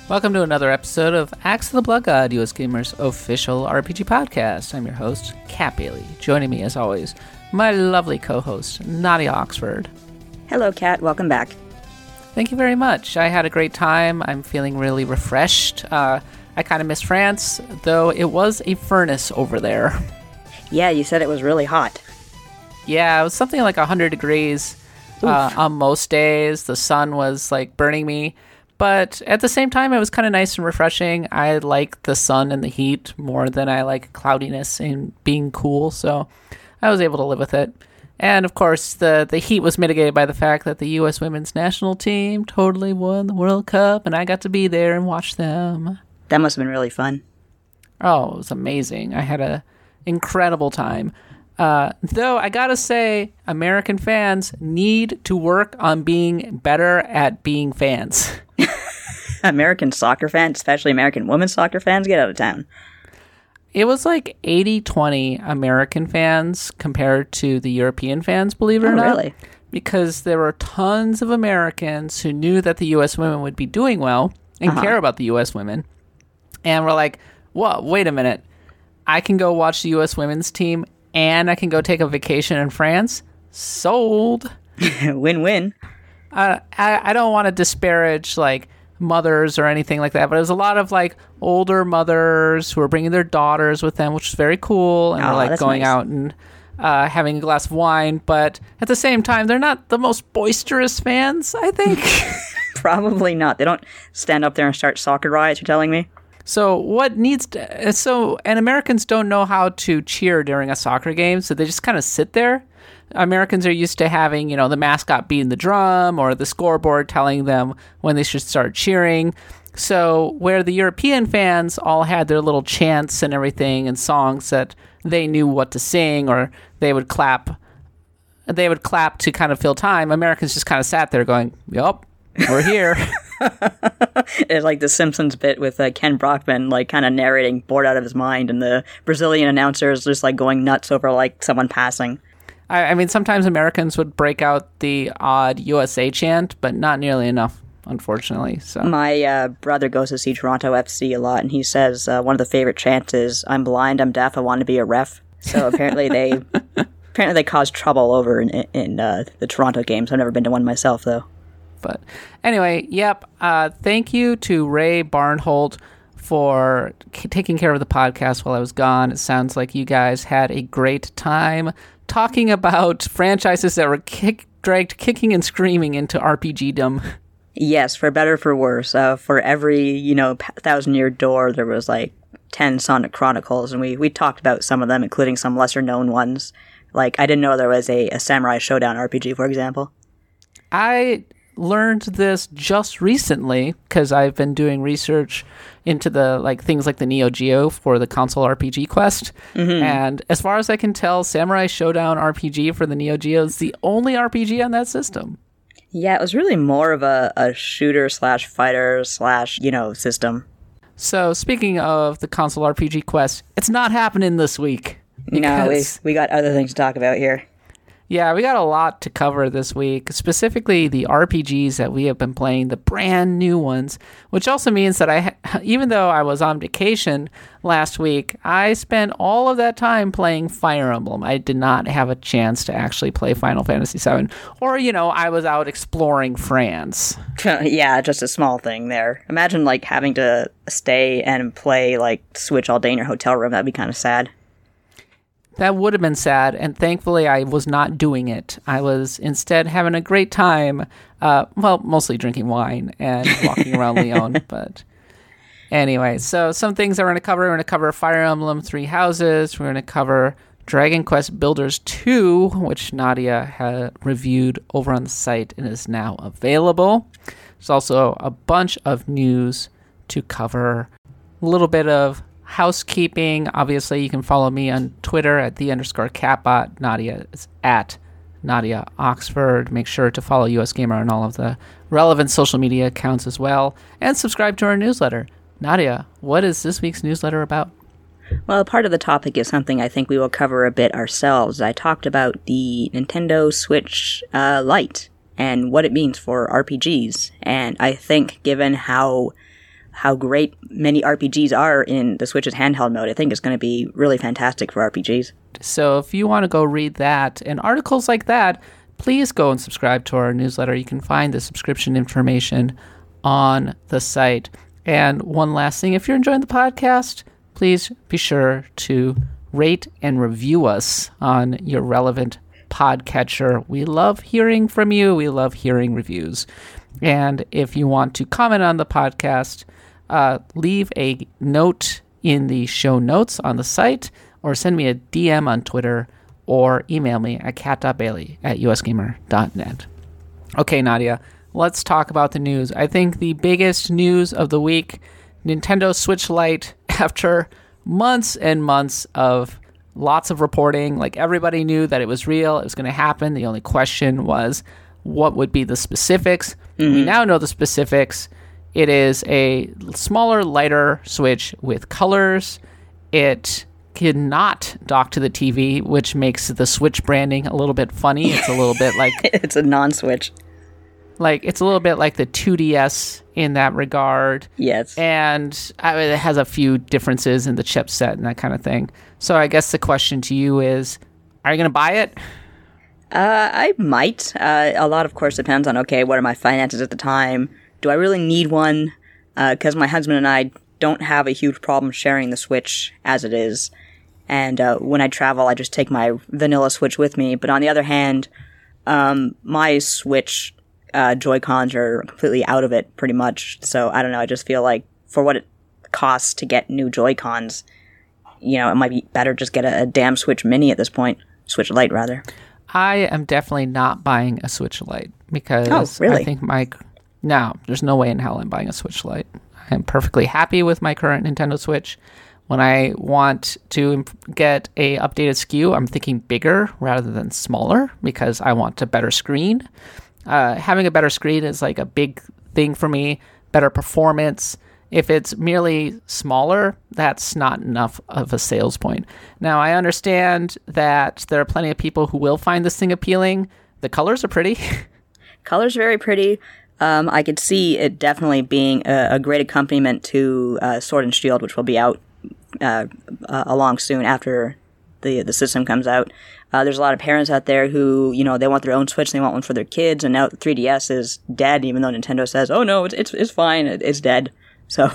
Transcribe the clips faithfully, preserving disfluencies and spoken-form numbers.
Welcome to another episode of Axe of the Blood God, U S Gamer's official R P G podcast. I'm your host, Kat Bailey. Joining me, as always, my lovely co-host, Nadia Oxford. Hello, Kat. Welcome back. Thank you very much. I had a great time. I'm feeling really refreshed. Uh, I kind of miss France, though it was a furnace over there. Yeah, you said it was really hot. Yeah, it was something like one hundred degrees uh, on most days. The sun was like burning me. But at the same time, it was kind of nice and refreshing. I like the sun and the heat more than I like cloudiness and being cool, so I was able to live with it. And of course, the, the heat was mitigated by the fact that the U S women's national team totally won the World Cup, and I got to be there and watch them. That must have been really fun. Oh, it was amazing. I had an incredible time. Uh, though, I gotta say, American fans need to work on being better at being fans. American soccer fans, especially American women's soccer fans, get out of town. It was like eighty twenty American fans compared to the European fans, believe it or oh, not. Really? Because there were tons of Americans who knew that the U S women would be doing well and uh-huh. care about the U S women. And we're like, whoa, wait a minute. I can go watch the U S women's team and I can go take a vacation in France? Sold. Win-win. Uh, I, I don't want to disparage, like, mothers or anything like that, but it was a lot of like older mothers who were bringing their daughters with them, which was very cool, and oh, we're like going nice. out and uh, having a glass of wine. But at the same time, they're not the most boisterous fans, I think. Probably not. They don't stand up there and start soccer riots. You're telling me? So what needs to, so and Americans don't know how to cheer during a soccer game, so they just kind of sit there. Americans are used to having, you know, the mascot beating the drum or the scoreboard telling them when they should start cheering. So where the European fans all had their little chants and everything and songs that they knew what to sing, or they would clap, they would clap to kind of fill time. Americans just kind of sat there going, yup, we're here. It's like the Simpsons bit with uh, Ken Brockman, like kind of narrating, bored out of his mind, and the Brazilian announcer is just like going nuts over like someone passing. I mean, sometimes Americans would break out the odd U S A chant, but not nearly enough, unfortunately. So my uh, brother goes to see Toronto F C a lot, and he says uh, one of the favorite chants is, "I'm blind, I'm deaf, I want to be a ref." So apparently they apparently they cause trouble over in, in uh, the Toronto games. I've never been to one myself, though. But anyway, yep. Uh, thank you to Ray Barnholt for k- taking care of the podcast while I was gone. It sounds like you guys had a great time talking about franchises that were kick, dragged kicking and screaming into R P G-dom. Yes, for better or for worse. Uh, for every, you know, thousand-year door, there was like ten Sonic Chronicles, and we, we talked about some of them, including some lesser-known ones. Like, I didn't know there was a, a Samurai Showdown R P G, for example. I learned this just recently because I've been doing research into the like things like the Neo Geo for the console R P G Quest, mm-hmm. and as far as I can tell, Samurai Showdown R P G for the Neo Geo is the only R P G on that system. Yeah, it was really more of a, a shooter slash fighter slash, you know, system. So speaking of the console R P G Quest, it's not happening this week. No, we, we got other things to talk about here. Yeah, we got a lot to cover this week, specifically the R P Gs that we have been playing, the brand new ones, which also means that I, even though I was on vacation last week, I spent all of that time playing Fire Emblem. I did not have a chance to actually play Final Fantasy seven, or, you know, I was out exploring France. Yeah, just a small thing there. Imagine, like, having to stay and play, like, Switch all day in your hotel room. That'd be kind of sad. That would have been sad, and thankfully I was not doing it. I was instead having a great time, uh, well, mostly drinking wine and walking around Lyon. But anyway, so some things that we're going to cover. We're going to cover Fire Emblem Three Houses. We're going to cover Dragon Quest Builders two, which Nadia had reviewed over on the site and is now available. There's also a bunch of news to cover, a little bit of housekeeping. Obviously, you can follow me on Twitter at the underscore catbot. Nadia is at Nadia Oxford. Make sure to follow U S Gamer on all of the relevant social media accounts as well, and subscribe to our newsletter. Nadia, what is this week's newsletter about? Well, part of the topic is something I think we will cover a bit ourselves. I talked about the Nintendo Switch uh, Lite and what it means for R P Gs, and I think given how how great many R P Gs are in the Switch's handheld mode. I think it's going to be really fantastic for R P Gs. So if you want to go read that and articles like that, please go and subscribe to our newsletter. You can find the subscription information on the site. And one last thing, if you're enjoying the podcast, please be sure to rate and review us on your relevant podcatcher. We love hearing from you. We love hearing reviews. And if you want to comment on the podcast, uh, leave a note in the show notes on the site, or send me a D M on Twitter, or email me at cat dot bailey at u s gamer dot net. Okay, Nadia, let's talk about the news. I think the biggest news of the week, Nintendo Switch Lite, after months and months of lots of reporting, like everybody knew that it was real, it was going to happen. The only question was what would be the specifics. Mm-hmm. We now know the specifics. It is a smaller, lighter Switch with colors. It cannot dock to the T V, which makes the Switch branding a little bit funny. It's a little bit like... it's a non-Switch. Like, it's a little bit like the two D S in that regard. Yes. And I mean, it has a few differences in the chipset and that kind of thing. So I guess the question to you is, are you going to buy it? Uh, I might. Uh, a lot, of course, depends on, okay, what are my finances at the time? Do I really need one? Because uh, my husband and I don't have a huge problem sharing the Switch as it is. And uh, when I travel, I just take my vanilla Switch with me. But on the other hand, um, my Switch uh, Joy-Cons are completely out of it, pretty much. So, I don't know, I just feel like for what it costs to get new Joy-Cons, you know, it might be better just get a, a damn Switch Mini at this point. Switch Lite, rather. I am definitely not buying a Switch Lite because oh, really? I think my... No, there's no way in hell I'm buying a Switch Lite. I'm perfectly happy with my current Nintendo Switch. When I want to get a updated S K U, I'm thinking bigger rather than smaller because I want a better screen. Uh, having a better screen is like a big thing for me, better performance. If it's merely smaller, that's not enough of a sales point. Now, I understand that there are plenty of people who will find this thing appealing. The colors are pretty. Colors are very pretty. Um, I could see it definitely being a, a great accompaniment to uh, Sword and Shield, which will be out uh, uh, along soon after the the system comes out. Uh, there's a lot of parents out there who, you know, they want their own Switch, they want one for their kids, and now the three D S is dead, even though Nintendo says, oh no, it's it's, it's fine, it, it's dead. So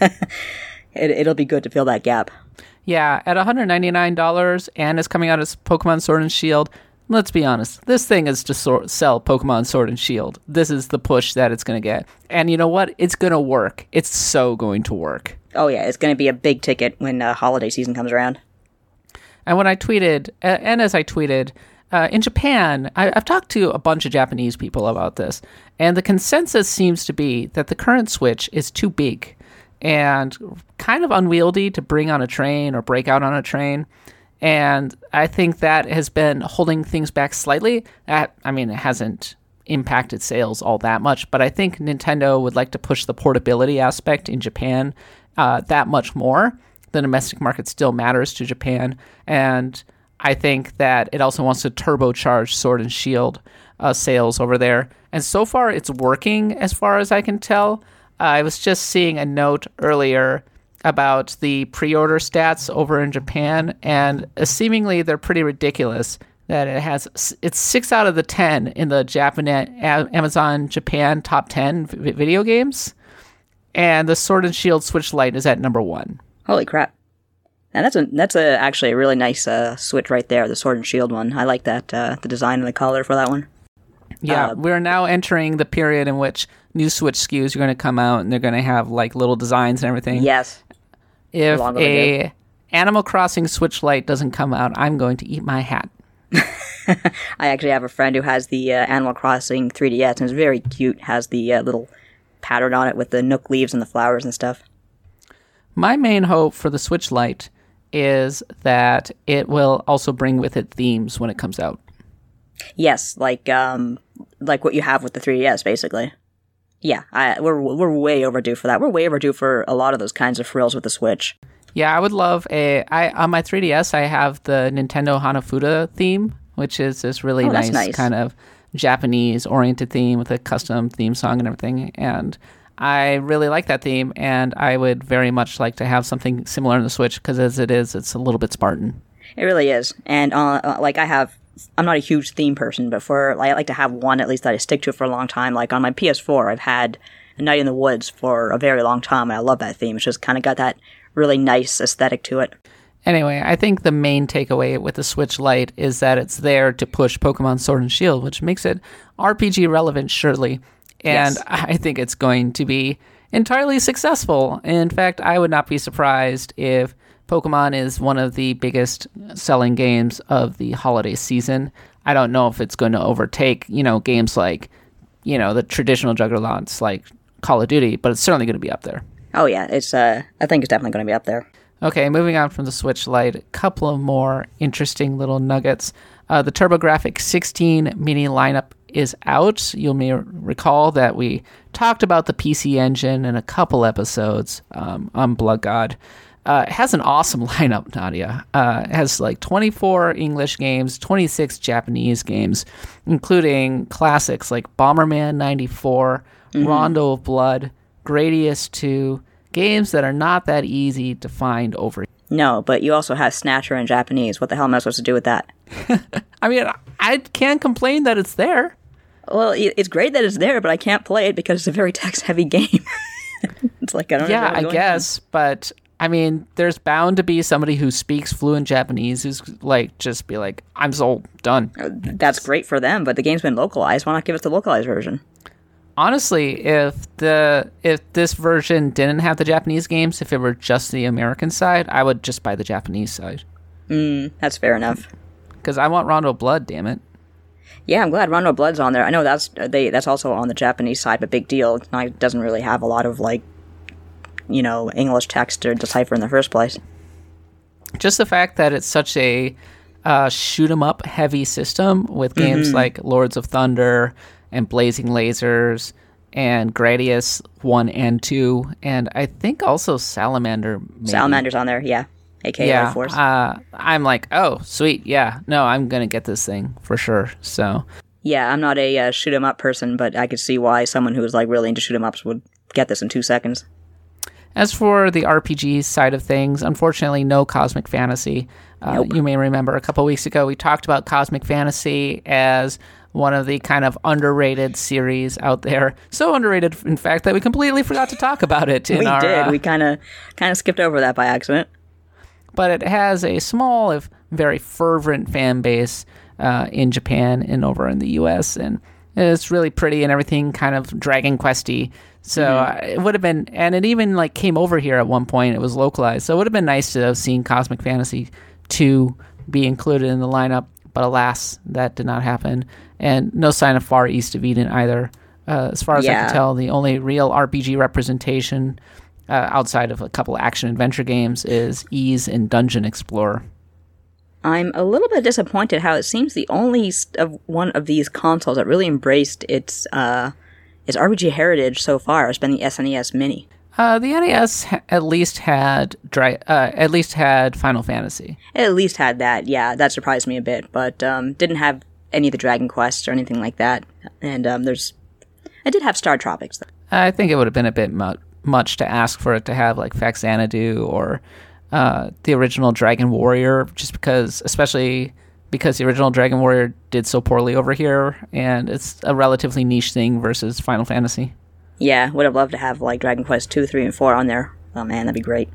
it, it'll be good to fill that gap. Yeah, at one hundred ninety-nine dollars, and it's coming out as Pokemon Sword and Shield. Let's be honest, this thing is to sor- sell Pokemon Sword and Shield. This is the push that it's going to get. And you know what? It's going to work. It's so going to work. Oh yeah, it's going to be a big ticket when uh, holiday season comes around. And when I tweeted, uh, and as I tweeted, uh, in Japan, I- I've talked to a bunch of Japanese people about this, and the consensus seems to be that the current Switch is too big and kind of unwieldy to bring on a train or break out on a train. And I think that has been holding things back slightly. That, I mean, it hasn't impacted sales all that much, but I think Nintendo would like to push the portability aspect in Japan uh, that much more. The domestic market still matters to Japan, and I think that it also wants to turbocharge Sword and Shield uh, sales over there. And so far, it's working as far as I can tell. Uh, I was just seeing a note earlier about the pre-order stats over in Japan, and uh, seemingly they're pretty ridiculous. That it has it's six out of the ten in the Japan Amazon Japan top ten v- video games, and the Sword and Shield Switch Lite is at number one. Holy crap! And that's a that's a actually a really nice uh, Switch right there, the Sword and Shield one. I like that uh, the design and the color for that one. Yeah, uh, we're now entering the period in which new Switch S K Us are going to come out, and they're going to have like little designs and everything. Yes. If a Animal Crossing Switch Lite doesn't come out, I'm going to eat my hat. I actually have a friend who has the uh, Animal Crossing three D S, and it's very cute. Has the uh, little pattern on it with the Nook leaves and the flowers and stuff. My main hope for the Switch Lite is that it will also bring with it themes when it comes out. Yes, like um, like what you have with the three D S, basically. Yeah, I, we're we're way overdue for that. We're way overdue for a lot of those kinds of frills with the Switch. Yeah, I would love a. I on my three D S, I have the Nintendo Hanafuda theme, which is this really oh, nice, nice kind of Japanese-oriented theme with a custom theme song and everything. And I really like that theme, and I would very much like to have something similar on the Switch, because as it is, it's a little bit Spartan. It really is. And, uh, uh, like, I have... I'm not a huge theme person, but for like, I like to have one at least that I stick to for a long time. Like, on my P S four, I've had A Night in the Woods for a very long time, and I love that theme. It's just kind of got that really nice aesthetic to it. Anyway, I think the main takeaway with the Switch Lite is that it's there to push Pokemon Sword and Shield, which makes it R P G relevant, surely. And yes. I think it's going to be entirely successful. In fact, I would not be surprised if Pokemon is one of the biggest selling games of the holiday season. I don't know if it's going to overtake, you know, games like, you know, the traditional juggernauts like Call of Duty, but it's certainly going to be up there. Oh, yeah. It's. Uh, I think it's definitely going to be up there. Okay, moving on from the Switch Lite, a couple of more interesting little nuggets. Uh, the TurboGrafx sixteen mini lineup is out. You may recall that we talked about the P C Engine in a couple episodes um, on Blood God. Uh, it has an awesome lineup, Nadia. Uh, it has like twenty-four English games, twenty-six Japanese games, including classics like Bomberman ninety-four, mm-hmm. Rondo of Blood, Gradius two, games that are not that easy to find over here. No, but you also have Snatcher in Japanese. What the hell am I supposed to do with that? I mean, I can't complain that it's there. Well, it's great that it's there, but I can't play it because it's a very text-heavy game. It's like, I don't know. Yeah, I guess, on. But... I mean, there's bound to be somebody who speaks fluent Japanese who's like, just be like, I'm sold, done. That's great for them, but the game's been localized. Why not give us the localized version? Honestly, if the if this version didn't have the Japanese games, if it were just the American side, I would just buy the Japanese side. Mm, that's fair enough. Because I want Rondo Blood, damn it. Yeah, I'm glad Rondo Blood's on there. I know that's they that's also on the Japanese side, but big deal. It doesn't really have a lot of, like, you know, English text to decipher in the first place. Just the fact that it's such a uh, shoot-'em-up heavy system with games mm-hmm. like Lords of Thunder and Blazing Lasers and Gradius one and two, and I think also Salamander. Maybe. Salamander's on there, yeah. A K A yeah, Air Force. Uh, I'm like, oh, sweet, yeah. No, I'm going to get this thing for sure, so... Yeah, I'm not a uh, shoot-'em-up person, but I could see why someone who is like really into shoot-'em-ups would get this in two seconds. As for the R P G side of things, unfortunately, no Cosmic Fantasy. Uh, nope. You may remember a couple weeks ago we talked about Cosmic Fantasy as one of the kind of underrated series out there. So underrated, in fact, that we completely forgot to talk about it. In we our, did. Uh, we kind of kind of skipped over that by accident. But it has a small, if very fervent fan base uh, in Japan and over in the U S, and it's really pretty and everything, kind of Dragon Quest-y. So mm-hmm. uh, it would have been, and it even like came over here at one point. It was localized, so it would have been nice to have seen Cosmic Fantasy two be included in the lineup. But alas, that did not happen, and no sign of Far East of Eden either. Uh, as far as yeah. I can tell, the only real R P G representation uh, outside of a couple action adventure games is Ys and Dungeon Explorer. I'm a little bit disappointed how it seems the only of one of these consoles that really embraced its uh, its R P G heritage so far has been the S N E S Mini. Uh, the N E S ha- at least had dry, uh, at least had Final Fantasy. It at least had that, yeah. That surprised me a bit, but um, didn't have any of the Dragon Quests or anything like that. And um, there's, I did have Star Tropics though. I think it would have been a bit mu- much to ask for it to have like Faxanadu or uh, the original Dragon Warrior, just because, especially because the original Dragon Warrior did so poorly over here, and it's a relatively niche thing versus Final Fantasy. Yeah, would have loved to have like Dragon Quest two, three, and four on there. Oh man, that'd be great.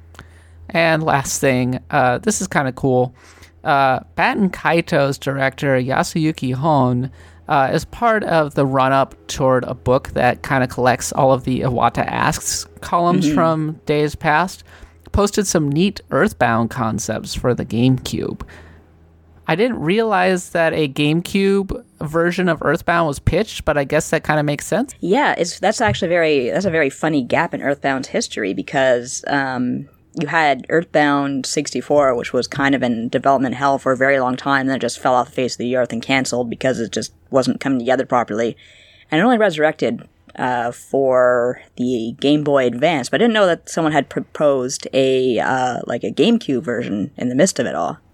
And last thing, uh, this is kind of cool. Uh, Baten Kaito's director Yasuyuki Hon uh, is part of the run-up toward a book that kind of collects all of the Iwata Asks columns mm-hmm. from days past. Posted some neat Earthbound concepts for the GameCube. I didn't realize that a GameCube version of Earthbound was pitched, but I guess that kind of makes sense. Yeah, it's that's actually very that's a very funny gap in Earthbound's history because um, you had Earthbound sixty-four, which was kind of in development hell for a very long time, and then it just fell off the face of the earth and canceled because it just wasn't coming together properly, and it only resurrected uh, for the Game Boy Advance. But I didn't know that someone had proposed a uh, like a GameCube version in the midst of it all.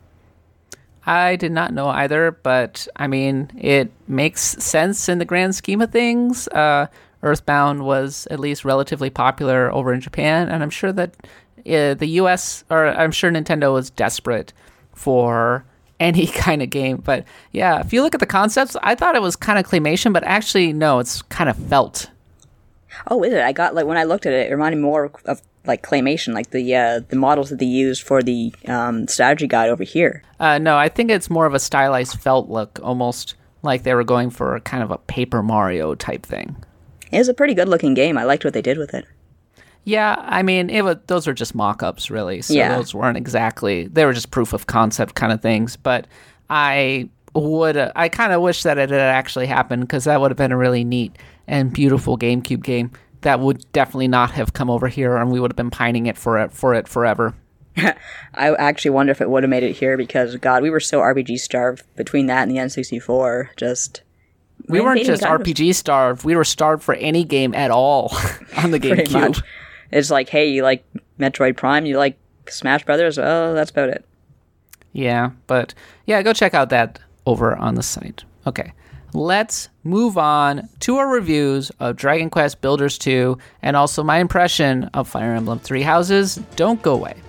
I did not know either, but I mean, it makes sense in the grand scheme of things. Uh, Earthbound was at least relatively popular over in Japan, and I'm sure that uh, the U S, or I'm sure Nintendo was desperate for any kind of game. But yeah, if you look at the concepts, I thought it was kind of claymation, but actually, no, it's kind of felt. Oh, is it? I got, like, when I looked at it, it reminded me more of, like, claymation, like the uh, the models that they used for the um, strategy guide over here. Uh, no, I think it's more of a stylized felt look, almost like they were going for a kind of a Paper Mario type thing. It was a pretty good-looking game. I liked what they did with it. Yeah, I mean, it was, those are just mock-ups, really. So yeah. those weren't exactly, they were just proof of concept kind of things. But I would, uh, I kind of wish that it had actually happened, because that would have been a really neat and beautiful GameCube game that would definitely not have come over here, and we would have been pining it for it, for it forever. I actually wonder if it would have made it here, because, God, we were so R P G starved between that and the N sixty-four. Just we man, weren't just R P G starved. We were starved for any game at all on the GameCube. It's like, hey, you like Metroid Prime? You like Smash Brothers? Oh, that's about it. Yeah, but yeah, go check out that over on the site. Okay, let's move on to our reviews of Dragon Quest Builders two and also my impression of Fire Emblem Three Houses. Don't go away.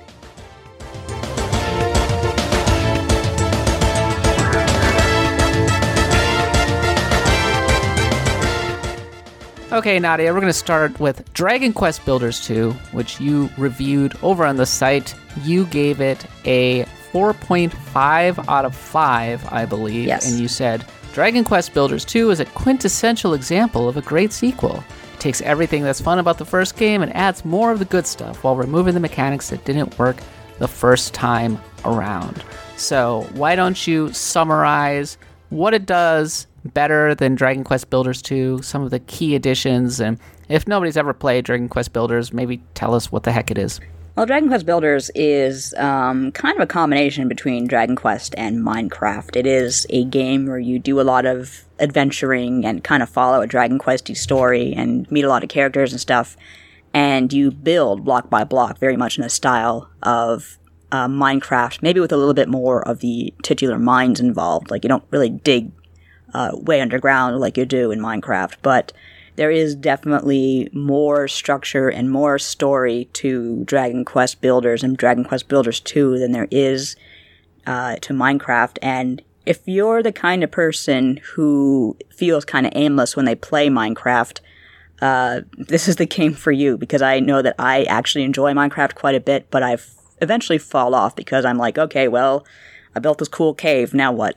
Okay, Nadia, we're going to start with Dragon Quest Builders two, which you reviewed over on the site. You gave it a four point five out of five, I believe. Yes. And you said, Dragon Quest Builders two is a quintessential example of a great sequel. It takes everything that's fun about the first game and adds more of the good stuff while removing the mechanics that didn't work the first time around. So why don't you summarize what it does better than Dragon Quest Builders two, some of the key additions, and if nobody's ever played Dragon Quest Builders, maybe tell us what the heck it is. Well, Dragon Quest Builders is um, kind of a combination between Dragon Quest and Minecraft. It is a game where you do a lot of adventuring and kind of follow a Dragon Quest-y story and meet a lot of characters and stuff, and you build block by block, very much in a style of uh, Minecraft, maybe with a little bit more of the titular mines involved. Like, you don't really dig Uh, way underground like you do in Minecraft, but there is definitely more structure and more story to Dragon Quest Builders and Dragon Quest Builders two than there is uh, to Minecraft. And if you're the kind of person who feels kind of aimless when they play Minecraft, uh, this is the game for you, because I know that I actually enjoy Minecraft quite a bit, but I eventually fall off because I'm like, okay, well, I built this cool cave, now what?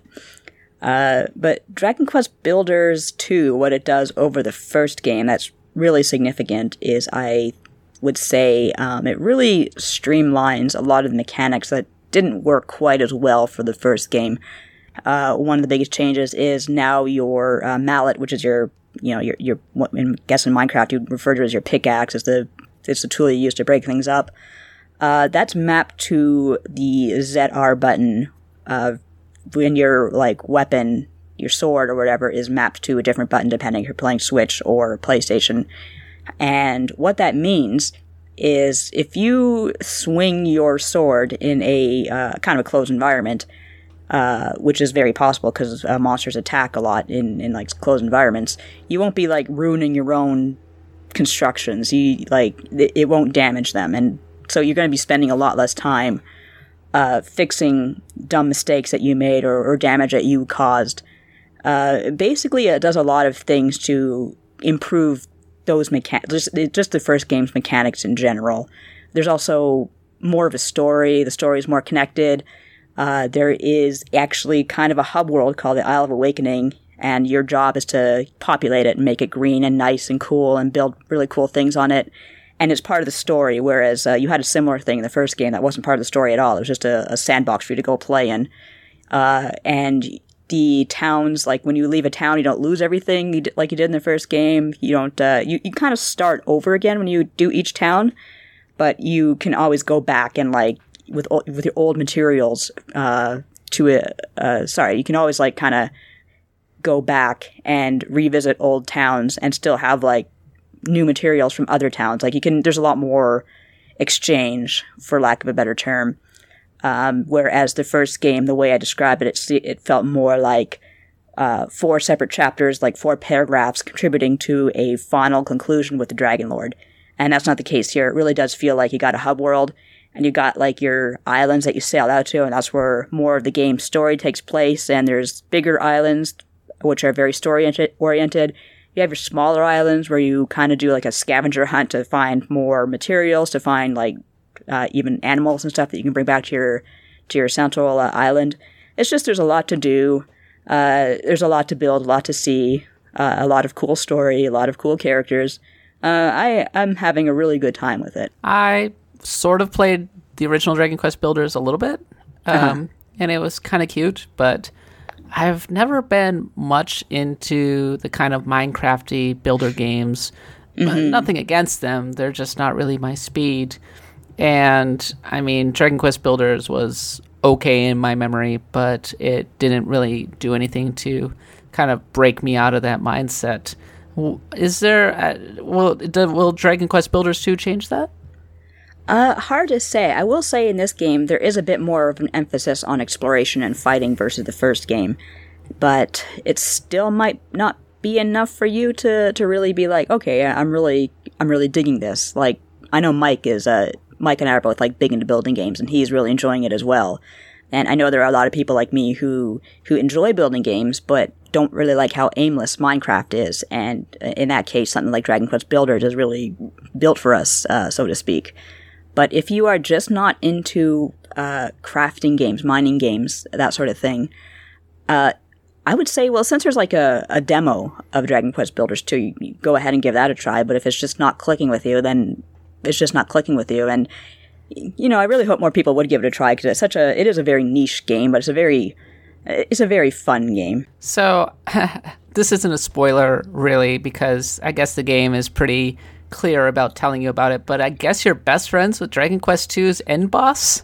Uh, but Dragon Quest Builders two, what it does over the first game that's really significant is, I would say, um, it really streamlines a lot of the mechanics that didn't work quite as well for the first game. Uh, one of the biggest changes is now your uh, mallet, which is your, you know, your, your, I guess in Minecraft you'd refer to it as your pickaxe, is the, it's the tool you use to break things up. Uh, that's mapped to the Z R button, uh, when your, like, weapon, your sword or whatever, is mapped to a different button depending if you're playing Switch or PlayStation. And what that means is if you swing your sword in a uh, kind of a closed environment, uh, which is very possible because uh, monsters attack a lot in, in, like, closed environments, you won't be, like, ruining your own constructions. You, like, it, it won't damage them. And so you're going to be spending a lot less time Uh, fixing dumb mistakes that you made or, or damage that you caused. Uh, basically, it does a lot of things to improve those mechanics, just, just the first game's mechanics in general. There's also more of a story. The story is more connected. Uh, there is actually kind of a hub world called the Isle of Awakening, and your job is to populate it and make it green and nice and cool and build really cool things on it. And it's part of the story, whereas uh, you had a similar thing in the first game that wasn't part of the story at all. It was just a, a sandbox for you to go play in. Uh, and the towns, like when you leave a town, you don't lose everything you d- like you did in the first game. You don't. Uh, you you kind of start over again when you do each town, but you can always go back and like with o- with your old materials uh, to a. Uh, sorry, you can always like kind of go back and revisit old towns and still have like new materials from other towns. Like you can, there's a lot more exchange, for lack of a better term. Um, whereas the first game, the way I described it, it, it felt more like uh, four separate chapters, like four paragraphs, contributing to a final conclusion with the Dragon Lord. And that's not the case here. It really does feel like you got a hub world, and you got like your islands that you sail out to, and that's where more of the game's story takes place. And there's bigger islands, which are very story oriented. You have your smaller islands where you kind of do like a scavenger hunt to find more materials, to find like uh, even animals and stuff that you can bring back to your to your central uh, island. It's just there's a lot to do. Uh, there's a lot to build, a lot to see, uh, a lot of cool story, a lot of cool characters. Uh, I, I'm having a really good time with it. I sort of played the original Dragon Quest Builders a little bit, um, uh-huh. and it was kind of cute, but I've never been much into the kind of Minecraft-y builder games. Mm-hmm. Nothing against them, they're just not really my speed. And, I mean, Dragon Quest Builders was okay in my memory, but it didn't really do anything to kind of break me out of that mindset. Is there, a, will, will Dragon Quest Builders two change that? Uh, hard to say. I will say in this game, there is a bit more of an emphasis on exploration and fighting versus the first game, but it still might not be enough for you to, to really be like, okay, I'm really, I'm really digging this. Like, I know Mike is, uh, Mike and I are both like big into building games, and he's really enjoying it as well. And I know there are a lot of people like me who, who enjoy building games, but don't really like how aimless Minecraft is. And in that case, something like Dragon Quest Builders is really built for us, uh, so to speak. But if you are just not into uh, crafting games, mining games, that sort of thing, uh, I would say, well, since there's like a, a demo of Dragon Quest Builders two, you, you go ahead and give that a try. But if it's just not clicking with you, then it's just not clicking with you. And you know, I really hope more people would give it a try, because it's such a, it is a very niche game, but it's a very, it's a very fun game. So, this isn't a spoiler, really, because I guess the game is pretty clear about telling you about it, but I guess you're best friends with Dragon Quest two's end boss?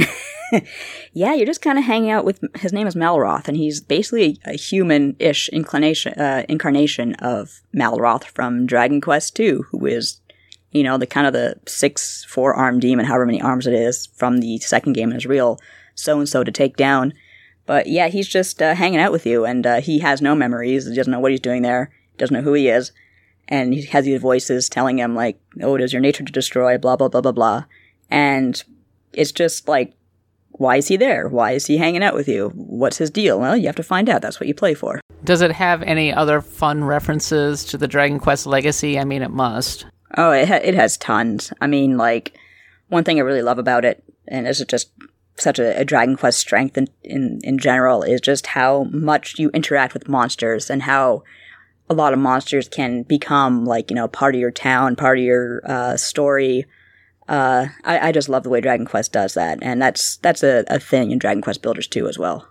Yeah, you're just kind of hanging out with, his name is Malroth, and he's basically a, a human-ish inclination, uh, incarnation of Malroth from Dragon Quest two, who is, you know, the kind of the six, four-armed demon, however many arms it is, from the second game, and is real so-and-so to take down. But yeah, he's just uh, hanging out with you, and uh, he has no memories, he doesn't know what he's doing there, doesn't know who he is, and he has these voices telling him, like, oh, it is your nature to destroy, blah, blah, blah, blah, blah. And it's just like, why is he there? Why is he hanging out with you? What's his deal? Well, you have to find out. That's what you play for. Does it have any other fun references to the Dragon Quest legacy? I mean, it must. Oh, it, ha- it has tons. I mean, like, one thing I really love about it, and this is just such a, a Dragon Quest strength in, in, in general, is just how much you interact with monsters, and how a lot of monsters can become, like, you know, part of your town, part of your uh, story. Uh, I, I just love the way Dragon Quest does that, and that's that's a, a thing in Dragon Quest Builders two as well.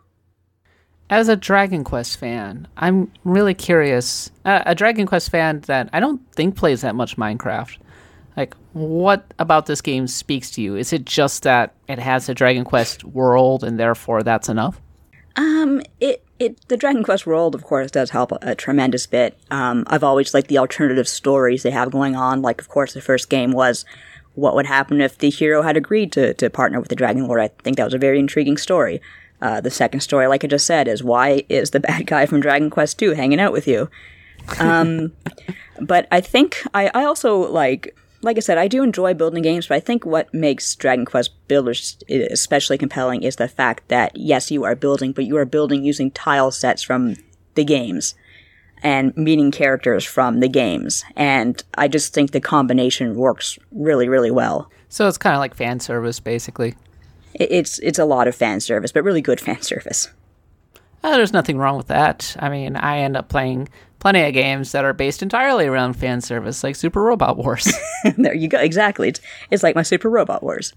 As a Dragon Quest fan, I'm really curious. Uh, a Dragon Quest fan that I don't think plays that much Minecraft. Like, what about this game speaks to you? Is it just that it has a Dragon Quest world, and therefore that's enough? Um, it it the Dragon Quest world, of course, does help a, a tremendous bit. Um, I've always liked the alternative stories they have going on. Like, of course, the first game was, what would happen if the hero had agreed to, to partner with the Dragon Lord? I think that was a very intriguing story. Uh, the second story, like I just said, is why is the bad guy from Dragon Quest two hanging out with you? Um, but I think I, I also, like, like I said, I do enjoy building games, but I think what makes Dragon Quest Builders especially compelling is the fact that, yes, you are building, but you are building using tile sets from the games and meeting characters from the games. And I just think the combination works really, really well. So it's kind of like fan service, basically. It's it's a lot of fan service, but really good fan service. Oh, there's nothing wrong with that. I mean, I end up playing plenty of games that are based entirely around fan service, like Super Robot Wars. There you go. Exactly. It's, it's like my Super Robot Wars.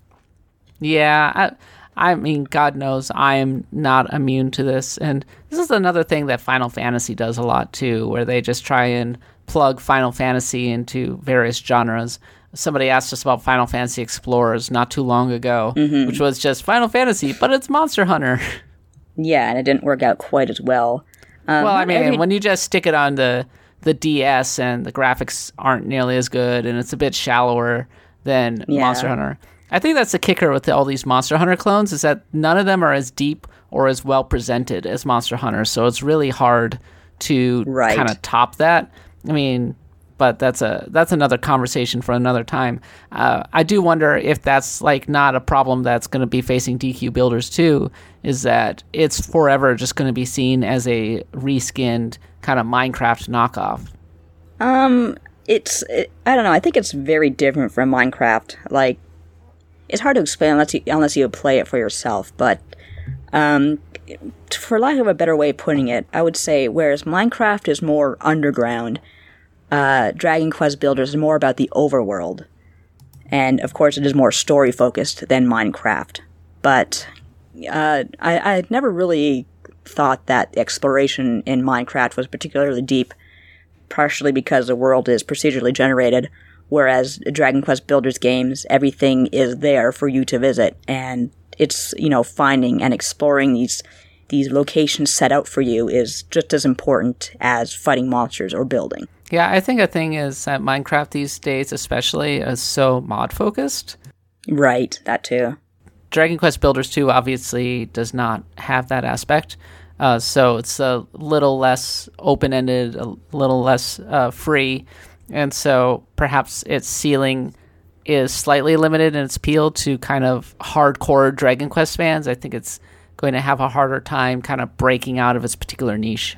Yeah, I, I mean, God knows I am not immune to this. And this is another thing that Final Fantasy does a lot, too, where they just try and plug Final Fantasy into various genres. Somebody asked us about Final Fantasy Explorers not too long ago, mm-hmm. which was just Final Fantasy, but it's Monster Hunter. Yeah, and it didn't work out quite as well. Um, well, I mean, every... when you just stick it on the, the D S and the graphics aren't nearly as good and it's a bit shallower than yeah. Monster Hunter. I think that's the kicker with all these Monster Hunter clones, is that none of them are as deep or as well presented as Monster Hunter. So it's really hard to right. kind of top that. I mean, but that's a that's another conversation for another time. Uh, I do wonder if that's like not a problem that's going to be facing D Q builders too, is that it's forever just going to be seen as a reskinned kind of Minecraft knockoff. Um, it's, it, I don't know, I think it's very different from Minecraft. Like, it's hard to explain unless you, unless you play it for yourself, but um, for lack of a better way of putting it, I would say whereas Minecraft is more underground, Uh, Dragon Quest Builders is more about the overworld. And, of course, it is more story-focused than Minecraft. But uh, I, I never really thought that exploration in Minecraft was particularly deep, partially because the world is procedurally generated, whereas Dragon Quest Builders games, everything is there for you to visit. And it's, you know, finding and exploring these these locations set out for you is just as important as fighting monsters or building. Yeah, I think a thing is that Minecraft these days especially is so mod-focused. Right, that too. Dragon Quest Builders two obviously does not have that aspect, uh, so it's a little less open-ended, a little less uh, free, and so perhaps its ceiling is slightly limited in its appeal to kind of hardcore Dragon Quest fans. I think it's going to have a harder time kind of breaking out of its particular niche.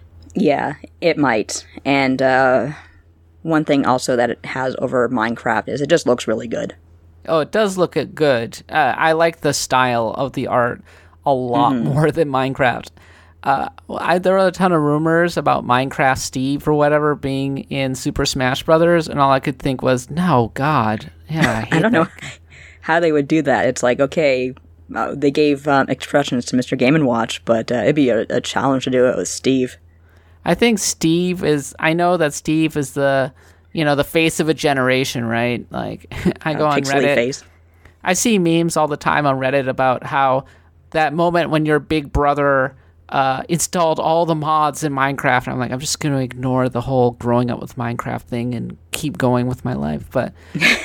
Yeah, it might. And uh, one thing also that it has over Minecraft is it just looks really good. Oh, it does look good. Uh, I like the style of the art a lot mm-hmm. more than Minecraft. Uh, I, there were a ton of rumors about Minecraft Steve or whatever being in Super Smash Brothers, and all I could think was, no, God. Yeah, I, hate I don't that. know how they would do that. It's like, okay, uh, they gave um, expressions to Mister Game and Watch, but uh, it'd be a, a challenge to do it with Steve. I think Steve is, I know that Steve is the, you know, the face of a generation, right? Like, I go uh, on Reddit. Face. I see memes all the time on Reddit about how that moment when your big brother uh, installed all the mods in Minecraft. And I'm like, I'm just going to ignore the whole growing up with Minecraft thing and keep going with my life. But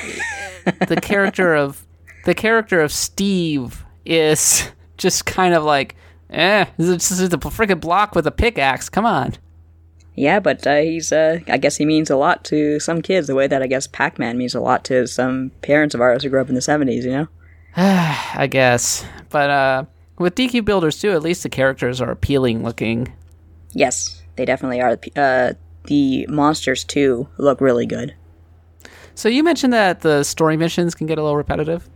the character of, the character of Steve is just kind of like, eh, this is a freaking block with a pickaxe. Come on. Yeah, but uh, he's, uh, I guess he means a lot to some kids, the way that I guess Pac-Man means a lot to some parents of ours who grew up in the seventies, you know? I guess. But uh, with D Q Builders, too, at least the characters are appealing looking. Yes, they definitely are. Uh, the monsters, too, look really good. So you mentioned that the story missions can get a little repetitive?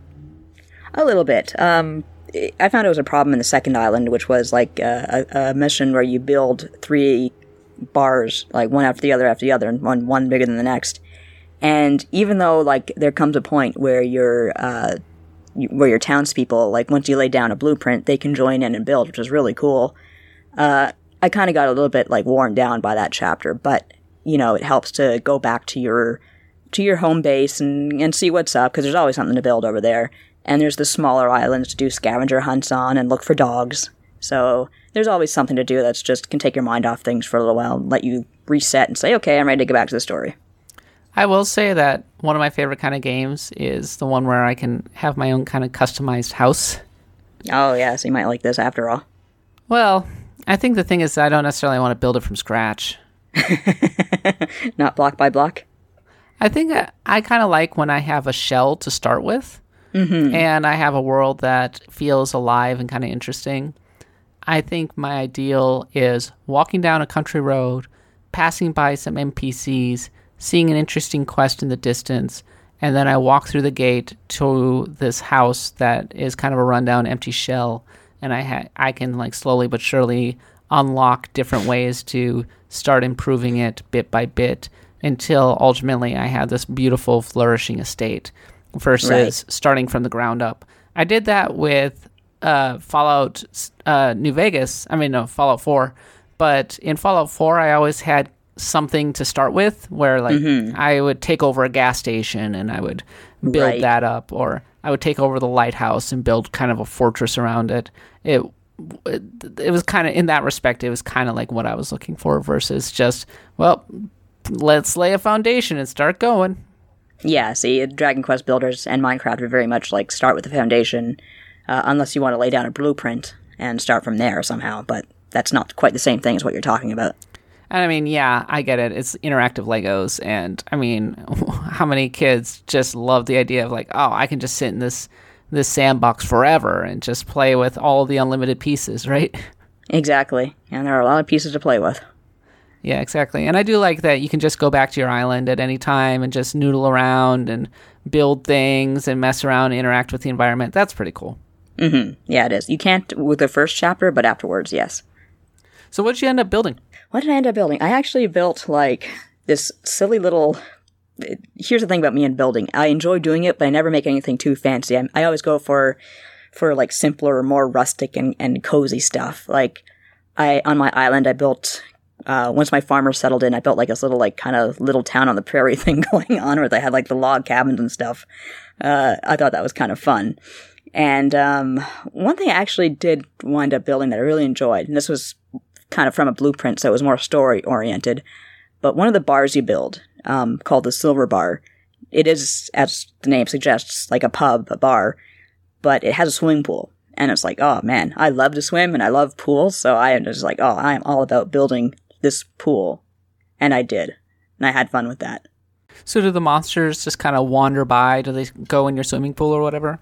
A little bit. Um, I found it was a problem in the second island, which was like uh, a, a mission where you build three bars, like one after the other after the other, and one one bigger than the next. And even though like there comes a point where your uh, you, where your townspeople, like once you lay down a blueprint, they can join in and build, which is really cool. Uh, I kind of got a little bit like worn down by that chapter, but you know it helps to go back to your to your home base and and see what's up, because there's always something to build over there. And there's the smaller islands to do scavenger hunts on and look for dogs. So there's always something to do that's just can take your mind off things for a little while and let you reset and say, okay, I'm ready to get back to the story. I will say that one of my favorite kind of games is the one where I can have my own kind of customized house. Oh, yeah, so you might like this after all. Well, I think the thing is I don't necessarily want to build it from scratch. Not block by block? I think I, I kind of like when I have a shell to start with. Mm-hmm. And I have a world that feels alive and kind of interesting. I think my ideal is walking down a country road, passing by some N P Cs, seeing an interesting quest in the distance, and then I walk through the gate to this house that is kind of a rundown empty shell, and I ha- I can like slowly but surely unlock different ways to start improving it bit by bit until ultimately I have this beautiful flourishing estate. Versus right. starting from the ground up. I did that with uh, Fallout uh, New Vegas. I mean, no, Fallout four. But in Fallout four, I always had something to start with where, like, mm-hmm. I would take over a gas station and I would build right. that up. Or I would take over the lighthouse and build kind of a fortress around it. It, it, it was kind of, in that respect, it was kind of like what I was looking for versus just, well, let's lay a foundation and start going. Yeah, see, Dragon Quest Builders and Minecraft are very much like start with the foundation, uh, unless you want to lay down a blueprint, and start from there somehow, but that's not quite the same thing as what you're talking about. And I mean, yeah, I get it. It's interactive Legos. And I mean, how many kids just love the idea of like, oh, I can just sit in this this sandbox forever and just play with all the unlimited pieces, right? Exactly. And there are a lot of pieces to play with. Yeah, exactly. And I do like that you can just go back to your island at any time and just noodle around and build things and mess around and interact with the environment. That's pretty cool. Mm-hmm. Yeah, it is. You can't with the first chapter, but afterwards, yes. So what did you end up building? What did I end up building? I actually built, like, this silly little... Here's the thing about me and building. I enjoy doing it, but I never make anything too fancy. I, I always go for, for like, simpler, more rustic and, and cozy stuff. Like, I on my island, I built... Uh, once my farmers settled in, I built, like, this little, like, kind of little town on the prairie thing going on where they had, like, the log cabins and stuff. Uh, I thought that was kind of fun. And um, one thing I actually did wind up building that I really enjoyed, and this was kind of from a blueprint, so it was more story-oriented, but one of the bars you build, um, called the Silver Bar, it is, as the name suggests, like a pub, a bar, but it has a swimming pool. And it's like, oh man, I love to swim and I love pools, so I am just like, oh, I am all about building this pool. And I did. And I had fun with that. So do the monsters just kind of wander by? Do they go in your swimming pool or whatever?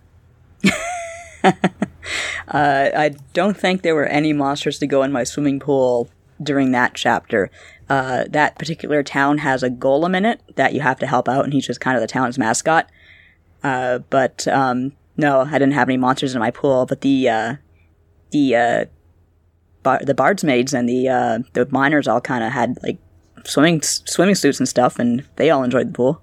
uh, I don't think there were any monsters to go in my swimming pool during that chapter. Uh, that particular town has a golem in it that you have to help out, and he's just kind of the town's mascot. Uh, but um, no, I didn't have any monsters in my pool. But the uh, the uh, bar- the bardsmaids and the uh, the miners all kind of had like swimming swimming suits and stuff, and they all enjoyed the pool.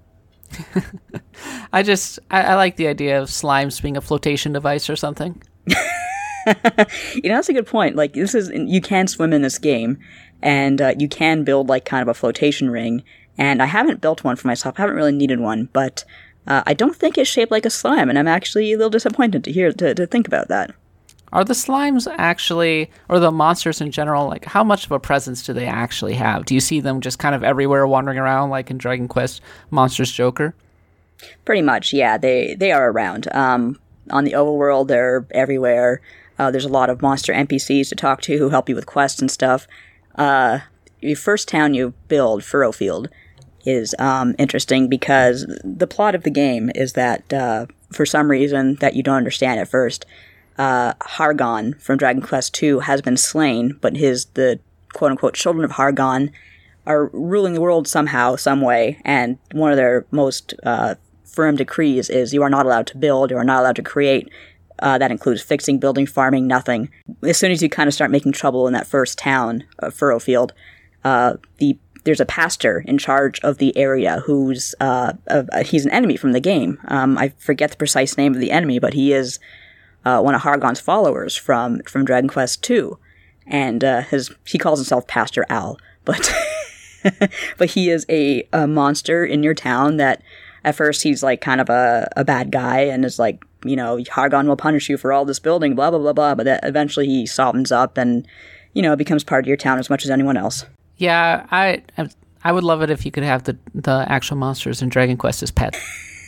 I just, I, I like the idea of slimes being a flotation device or something. You know, that's a good point. Like, this is, you can swim in this game, and uh, you can build, like, kind of a flotation ring, and I haven't built one for myself. I haven't really needed one, but uh, I don't think it's shaped like a slime, and I'm actually a little disappointed to hear, to, to think about that. Are the slimes actually, or the monsters in general, like, how much of a presence do they actually have? Do you see them just kind of everywhere wandering around, like in Dragon Quest Monsters Joker? Pretty much, yeah. They they are around. Um, on the overworld, they're everywhere. Uh, there's a lot of monster N P Cs to talk to who help you with quests and stuff. Uh, the first town you build, Furrowfield, is um, interesting because the plot of the game is that, uh, for some reason that you don't understand at first, Uh, Hargon from Dragon Quest two has been slain, but his, the quote-unquote children of Hargon are ruling the world somehow, some way, and one of their most uh, firm decrees is you are not allowed to build, you are not allowed to create. Uh, that includes fixing, building, farming, nothing. As soon as you kind of start making trouble in that first town of Furrowfield, uh, the there's a pastor in charge of the area who's, uh, uh, he's an enemy from the game. Um, I forget the precise name of the enemy, but he is Uh, one of Hargon's followers from, from Dragon Quest two, and uh, his he calls himself Pastor Al, but but he is a, a monster in your town that at first he's like kind of a, a bad guy and is like, you know, Hargon will punish you for all this building, blah, blah, blah, blah, but that eventually he softens up and, you know, becomes part of your town as much as anyone else. Yeah, I I would love it if you could have the, the actual monsters in Dragon Quest as pets.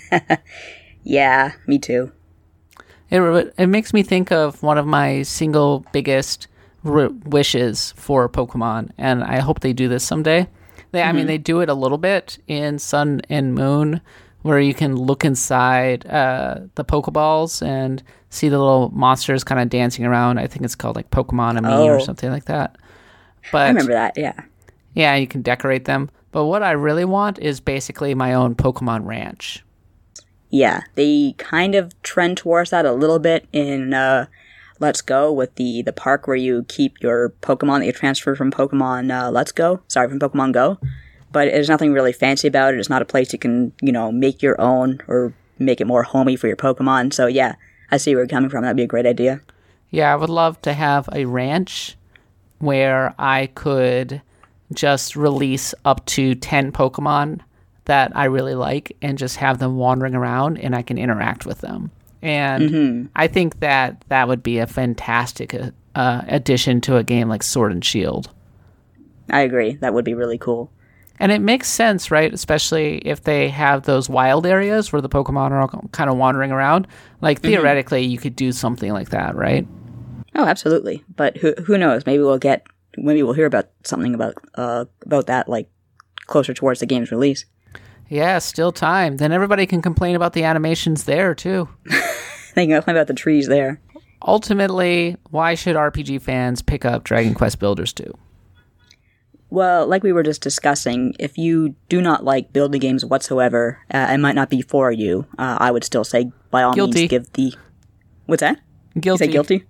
Yeah, me too. It, it makes me think of one of my single biggest r- wishes for Pokemon, and I hope they do this someday. They, mm-hmm. I mean, they do it a little bit in Sun and Moon, where you can look inside uh, the Pokeballs and see the little monsters kind of dancing around. I think it's called like Pokemon and Me oh. or something like that. But I remember that, yeah. Yeah, you can decorate them. But what I really want is basically my own Pokemon ranch. Yeah, they kind of trend towards that a little bit in uh, Let's Go with the, the park where you keep your Pokemon that you transfer from Pokemon uh, Let's Go. Sorry, from Pokemon Go. But there's nothing really fancy about it. It's not a place you can, you know, make your own or make it more homey for your Pokemon. So yeah, I see where you're coming from. That'd be a great idea. Yeah, I would love to have a ranch where I could just release up to ten Pokemon that I really like and just have them wandering around and I can interact with them. And mm-hmm. I think that that would be a fantastic uh, addition to a game like Sword and Shield. I agree. That would be really cool. And it makes sense, right? Especially if they have those wild areas where the Pokemon are all kind of wandering around. Like, theoretically, mm-hmm. you could do something like that, right? Oh, absolutely. But who who knows? Maybe we'll get maybe we'll hear about something about uh about that like closer towards the game's release. Yeah, still time. Then everybody can complain about the animations there too. They can complain about the trees there. Ultimately, why should R P G fans pick up Dragon Quest Builders two? Well, like we were just discussing, if you do not like building games whatsoever, uh, it might not be for you. Uh, I would still say, by all Guilty. means, give the... What's that? Guilty. You say guilty?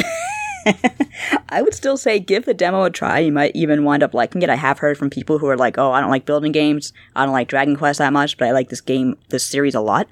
I would still say give the demo a try. You might even wind up liking it. I have heard from people who are like, oh, I don't like building games. I don't like Dragon Quest that much, but I like this game, this series a lot.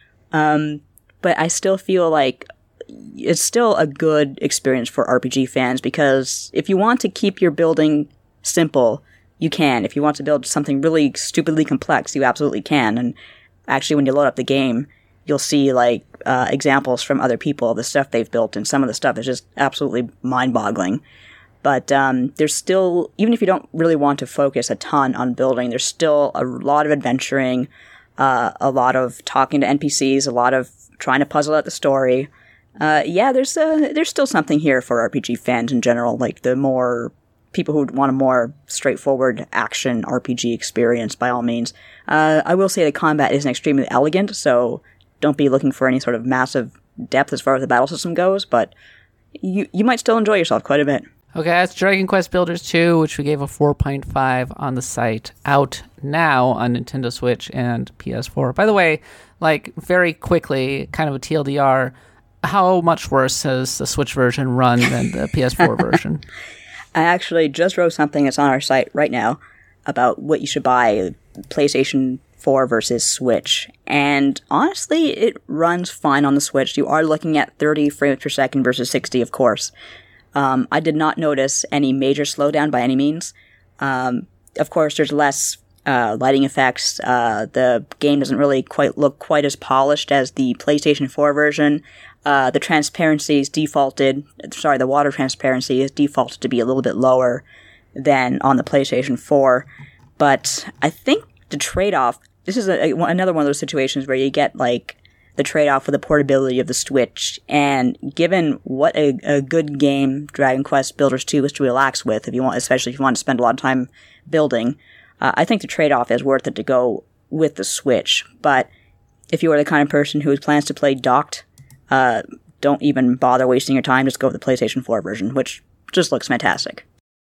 Um, but I still feel like it's still a good experience for R P G fans, because if you want to keep your building simple, you can. If you want to build something really stupidly complex, you absolutely can. And actually, when you load up the game, you'll see like uh, examples from other people of the stuff they've built, and some of the stuff is just absolutely mind-boggling. But um, there's still, even if you don't really want to focus a ton on building, there's still a lot of adventuring, uh, a lot of talking to N P Cs, a lot of trying to puzzle out the story. Uh, yeah, there's uh, there's still something here for R P G fans in general, like the more people who want a more straightforward action R P G experience, by all means. Uh, I will say the combat isn't extremely elegant, so don't be looking for any sort of massive depth as far as the battle system goes, but you you might still enjoy yourself quite a bit. Okay, that's Dragon Quest Builders two, which we gave a four point five on the site, out now on Nintendo Switch and P S four. By the way, like, very quickly, kind of a T L D R, how much worse has the Switch version run than the P S four version? I actually just wrote something that's on our site right now about what you should buy, PlayStation four versus Switch. And honestly, it runs fine on the Switch. You are looking at thirty frames per second versus sixty, of course. Um, I did not notice any major slowdown by any means. Um, of course, there's less uh, lighting effects. Uh, the game doesn't really quite look quite as polished as the PlayStation four version. Uh, the transparency is defaulted, sorry, the water transparency is defaulted to be a little bit lower than on the PlayStation four. But I think the trade-off, this is a, a, another one of those situations where you get, like, the trade-off with the portability of the Switch. And given what a, a good game Dragon Quest Builders two is to relax with, if you want, especially if you want to spend a lot of time building, uh, I think the trade-off is worth it to go with the Switch. But if you are the kind of person who plans to play docked, Uh, don't even bother wasting your time. Just go with the PlayStation four version, which just looks fantastic.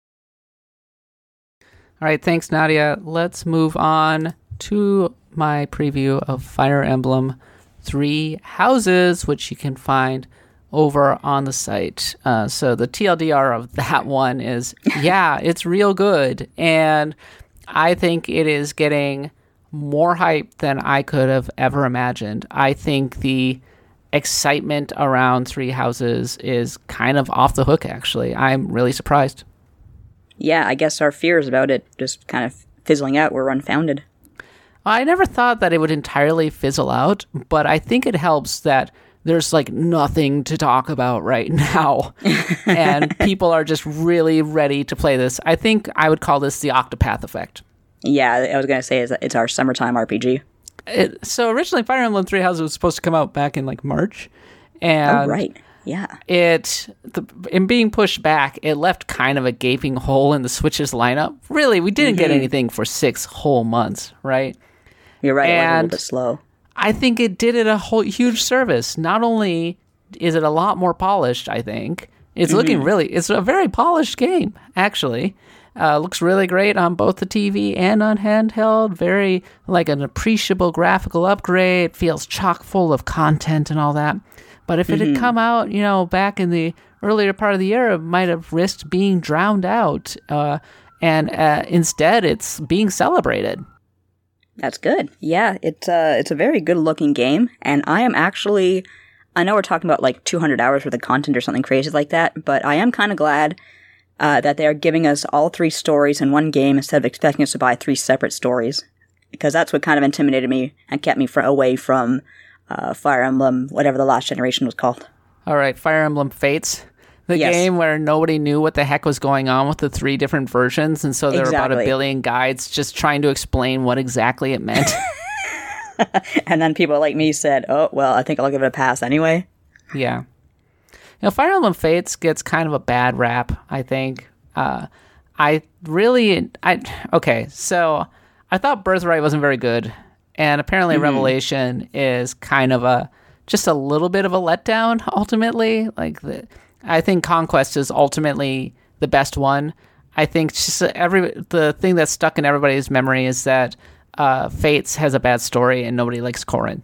All right, thanks, Nadia. Let's move on to my preview of Fire Emblem Three Houses, which you can find over on the site. Uh, so the T L D R of that one is, yeah, it's real good. And I think it is getting more hype than I could have ever imagined. I think the excitement around Three Houses is kind of off the hook, actually. I'm really surprised. Yeah, I guess our fears about it just kind of fizzling out were unfounded. I never thought that it would entirely fizzle out, but I think it helps that there's like nothing to talk about right now, and people are just really ready to play this. I think I would call this the Octopath effect. Yeah, I was going to say it's our summertime R P G. It, so originally Fire Emblem Three Houses was supposed to come out back in like March, and oh, right. Yeah. It the, in being pushed back, it left kind of a gaping hole in the Switch's lineup. Really, we didn't mm-hmm. get anything for six whole months, right? You're right, and it was a little bit slow. I think it did it a whole huge service. Not only is it a lot more polished, I think it's mm-hmm. looking really. It's a very polished game, actually. Uh, looks really great on both the T V and on handheld. Very, like, an appreciable graphical upgrade. Feels chock full of content and all that. But if it mm-hmm. had come out, you know, back in the earlier part of the year, it might have risked being drowned out. Uh, and uh, instead, it's being celebrated. That's good. Yeah, it's, uh, it's a very good-looking game. And I am actually... I know we're talking about, like, two hundred hours worth of content or something crazy like that, but I am kind of glad... Uh, that they are giving us all three stories in one game instead of expecting us to buy three separate stories. Because that's what kind of intimidated me and kept me fr- away from uh, Fire Emblem, whatever the last generation was called. All right, Fire Emblem Fates. The yes. game where nobody knew what the heck was going on with the three different versions, and so there exactly. were about a billion guides just trying to explain what exactly it meant. And then people like me said, oh, well, I think I'll give it a pass anyway. Yeah. know, Fire Emblem Fates gets kind of a bad rap, I think. Uh, I really, I okay, so I thought Birthright wasn't very good, and apparently mm-hmm. Revelation is kind of a, just a little bit of a letdown, ultimately. Like, the, I think Conquest is ultimately the best one. I think just every the thing that's stuck in everybody's memory is that uh, Fates has a bad story and nobody likes Corrin.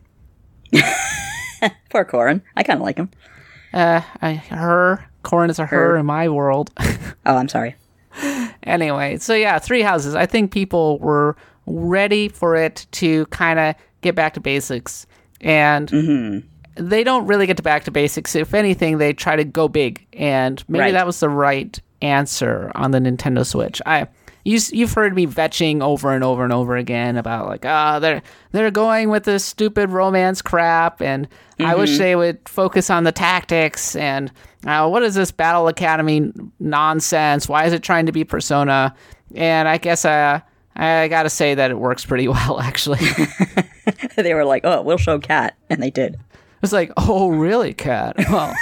Poor Corrin. I kind of like him. Uh, I, her. Corrin is a her, her in my world. Oh, I'm sorry. Anyway, so yeah, Three Houses. I think people were ready for it to kind of get back to basics. And mm-hmm. they don't really get to back to basics. If anything, they try to go big. And maybe right. that was the right answer on the Nintendo Switch. I you, You've heard me vetching over and over and over again about, like, ah, oh, they're, they're going with this stupid romance crap, and mm-hmm. I wish they would focus on the tactics, and uh, what is this Battle Academy nonsense? Why is it trying to be Persona? And I guess uh, I gotta say that it works pretty well, actually. They were like, oh, we'll show Cat, and they did. It's like, oh, really, Cat? Well,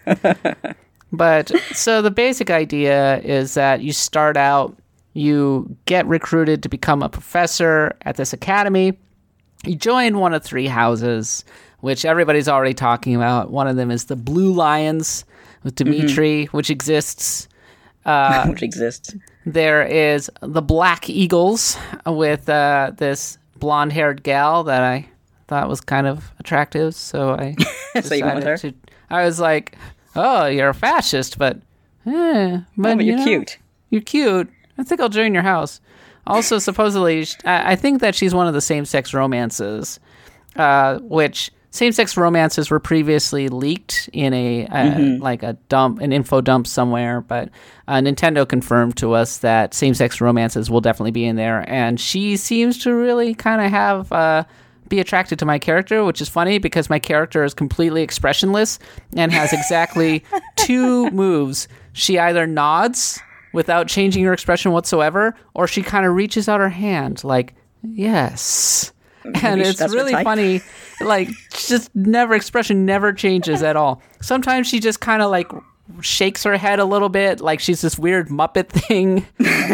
but so the basic idea is that you start out, you get recruited to become a professor at this academy. You join one of three houses, which everybody's already talking about. One of them is the Blue Lions with Dimitri, mm-hmm. which exists. Uh, which exists. There is the Black Eagles with uh, this blonde-haired gal that I thought was kind of attractive, so I so you went with her? To, I was like, oh, you're a fascist, but, eh, but, oh, but you're you know, cute. You're cute. I think I'll join your house. Also, supposedly, I think that she's one of the same-sex romances, uh, which same-sex romances were previously leaked in a uh, mm-hmm. like a dump, an info dump somewhere. But uh, Nintendo confirmed to us that same-sex romances will definitely be in there, and she seems to really kind of have uh, be attracted to my character, which is funny because my character is completely expressionless and has exactly two moves. She either nods without changing her expression whatsoever, or she kind of reaches out her hand, like, yes. And it's really funny, like, just never, expression never changes at all. Sometimes she just kind of, like, shakes her head a little bit, like she's this weird Muppet thing.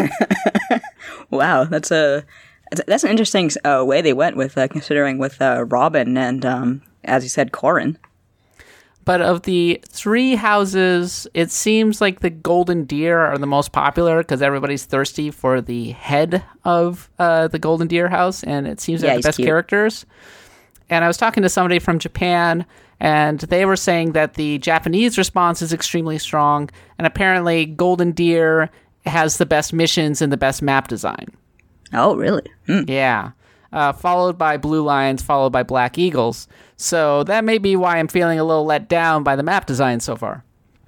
Wow, that's a that's an interesting uh, way they went with, uh, considering with uh, Robin and, um, as you said, Corrin. But of the three houses, it seems like the Golden Deer are the most popular because everybody's thirsty for the head of uh, the Golden Deer house, and it seems yeah, they're the best cute. characters. And I was talking to somebody from Japan, and they were saying that the Japanese response is extremely strong, and apparently Golden Deer has the best missions and the best map design. Oh, really? Hmm. Yeah. Uh, followed by Blue Lions, followed by Black Eagles. So that may be why I'm feeling a little let down by the map design so far.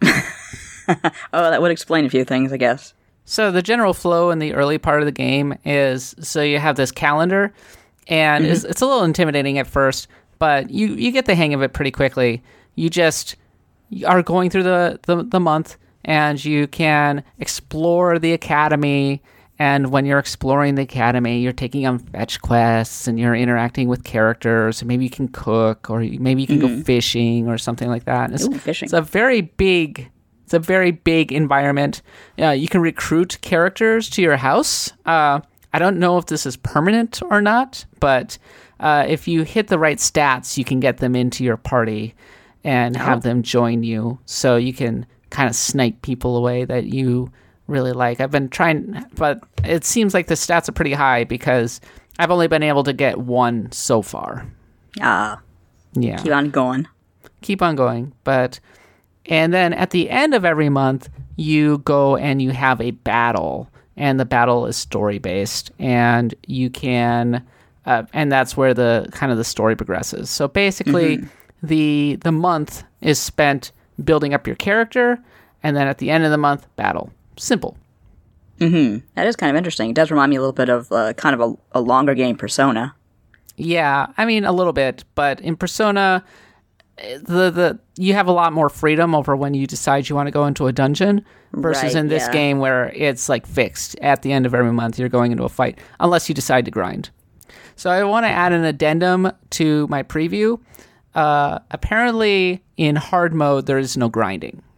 Oh, that would explain a few things, I guess. So the general flow in the early part of the game is, so you have this calendar, and mm-hmm. it's, it's a little intimidating at first, but you, you get the hang of it pretty quickly. You just are going through the, the, the month, and you can explore the academy. And when you're exploring the academy, you're taking on fetch quests and you're interacting with characters. And maybe you can cook, or maybe you can mm-hmm. go fishing or something like that. It's, Ooh, fishing. It's a very big, it's a very big environment. Uh, you can recruit characters to your house. Uh, I don't know if this is permanent or not, but uh, if you hit the right stats, you can get them into your party and have oh. them join you. So you can kind of snipe people away that you really like. I've been trying, but it seems like the stats are pretty high because I've only been able to get one so far. Ah. Yeah. Keep on going. Keep on going. But, and then at the end of every month, you go and you have a battle, and the battle is story based, and you can, uh, and that's where the kind of the story progresses. So basically, mm-hmm. the the month is spent building up your character, and then at the end of the month, battle. Simple. Mm-hmm. That is kind of interesting. It does remind me a little bit of uh, kind of a, a longer game Persona. Yeah, I mean, a little bit, but in Persona, the the you have a lot more freedom over when you decide you want to go into a dungeon versus right, in this yeah. game where it's like fixed. At the end of every month, you're going into a fight, unless you decide to grind. So I want to add an addendum to my preview. Uh, apparently, in hard mode, there is no grinding.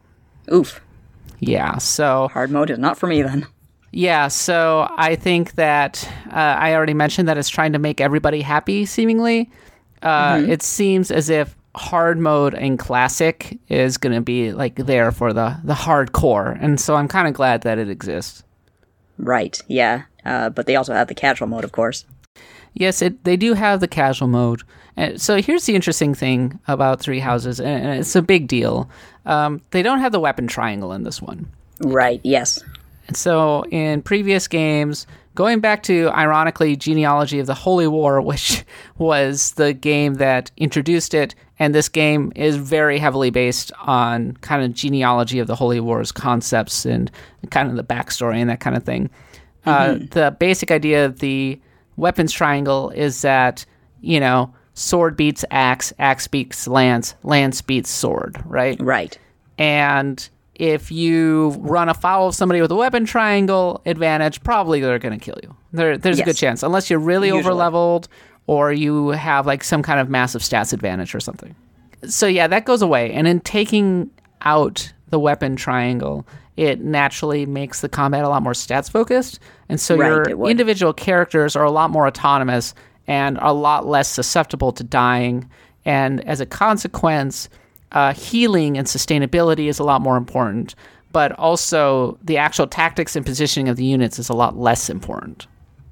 Oof. Yeah, so... Hard mode is not for me, then. Yeah, so I think that uh, I already mentioned that it's trying to make everybody happy, seemingly. Uh, mm-hmm. It seems as if hard mode in Classic is going to be like there for the, the hardcore, and so I'm kind of glad that it exists. Right, yeah. Uh, but they also have the casual mode, of course. Yes, it, they do have the casual mode. And so here's the interesting thing about Three Houses, and it's a big deal. Um, they don't have the weapon triangle in this one. Right, yes. And so in previous games, going back to, ironically, Genealogy of the Holy War, which was the game that introduced it, and this game is very heavily based on kind of Genealogy of the Holy War's concepts and kind of the backstory and that kind of thing. Mm-hmm. Uh, the basic idea of the weapons triangle is that, you know, sword beats axe, axe beats lance, lance beats sword, right? Right. And if you run afoul of somebody with a weapon triangle advantage, probably they're going to kill you. There, there's yes. a good chance, unless you're really over leveled or you have like some kind of massive stats advantage or something. So yeah, that goes away. And in taking out the weapon triangle, it naturally makes the combat a lot more stats focused. And so right, your individual characters are a lot more autonomous and a lot less susceptible to dying. And as a consequence, uh, healing and sustainability is a lot more important. But also the actual tactics and positioning of the units is a lot less important.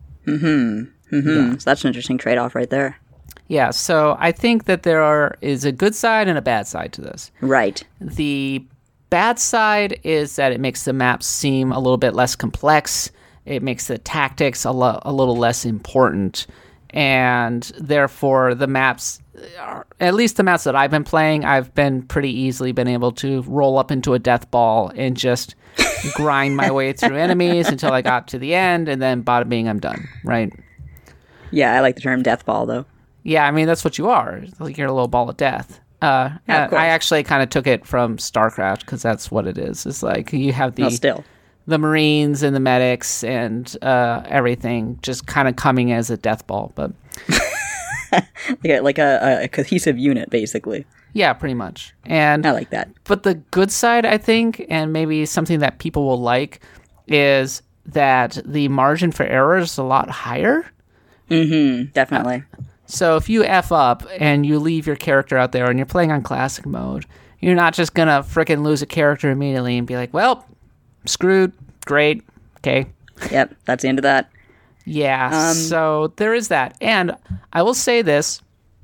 Mm-hmm. Mm-hmm. Yeah. So that's an interesting trade-off right there. Yeah, so I think that there are is a good side and a bad side to this. Right. The bad side is that it makes the maps seem a little bit less complex. It makes the tactics a, lo- a little less important. And therefore, the maps, are, at least the maps that I've been playing, I've been pretty easily been able to roll up into a death ball and just grind my way through enemies until I got to the end, and then bada bing, I'm done, right? Yeah, I like the term death ball, though. Yeah, I mean, that's what you are. Like you're a little ball of death. Uh, yeah, of I actually kind of took it from StarCraft because that's what it is. It's like you have the well, still. the Marines and the medics and uh, everything just kind of coming as a death ball. But like, a, like a, a cohesive unit, basically. Yeah, pretty much. And I like that. But the good side, I think, and maybe something that people will like, is that the margin for error is a lot higher. Mm-hmm, definitely. Uh, So if you F up and you leave your character out there and you're playing on classic mode, you're not just going to frickin' lose a character immediately and be like, well, screwed, great, okay. Yep, that's the end of that. Yeah, um, so there is that. And I will say this,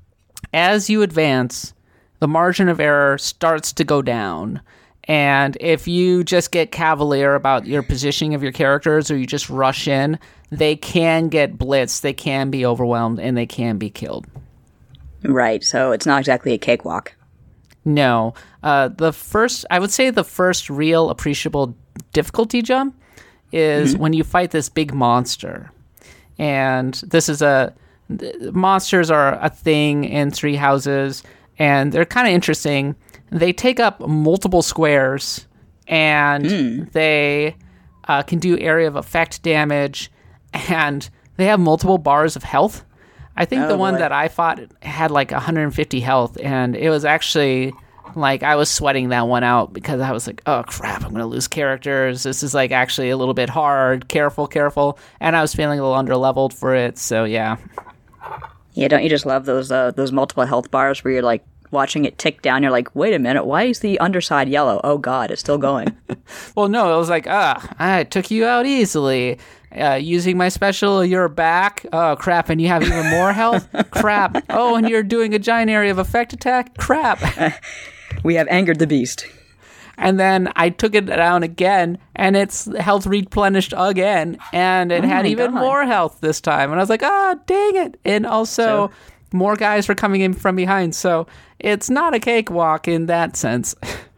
as you advance, the margin of error starts to go down. And if you just get cavalier about your positioning of your characters or you just rush in, they can get blitzed, they can be overwhelmed, and they can be killed. Right, so it's not exactly a cakewalk. No. Uh, the first, I would say the first real appreciable difficulty jump is mm-hmm. when you fight this big monster. And this is a... Monsters are a thing in Three Houses, and they're kind of interesting. They take up multiple squares, and mm. they uh, can do area of effect damage, and they have multiple bars of health. I think oh, the one boy. that I fought had like one hundred fifty health, and it was actually like I was sweating that one out because I was like, oh crap, I'm going to lose characters. This is like actually a little bit hard. Careful, careful. And I was feeling a little under-leveled for it, so yeah. Yeah, don't you just love those uh, those multiple health bars where you're like, watching it tick down, you're like, wait a minute, why is the underside yellow? Oh god, it's still going. Well, no, it was like, ah, I took you out easily. Uh, using my special, you're back. Oh, crap, and you have even more health? Crap. Oh, and you're doing a giant area of effect attack? Crap. Uh, we have angered the beast. And then I took it down again, and its health replenished again, and it oh had even god. more health this time. And I was like, ah, oh, dang it. And also... So- more guys were coming in from behind, so it's not a cakewalk in that sense.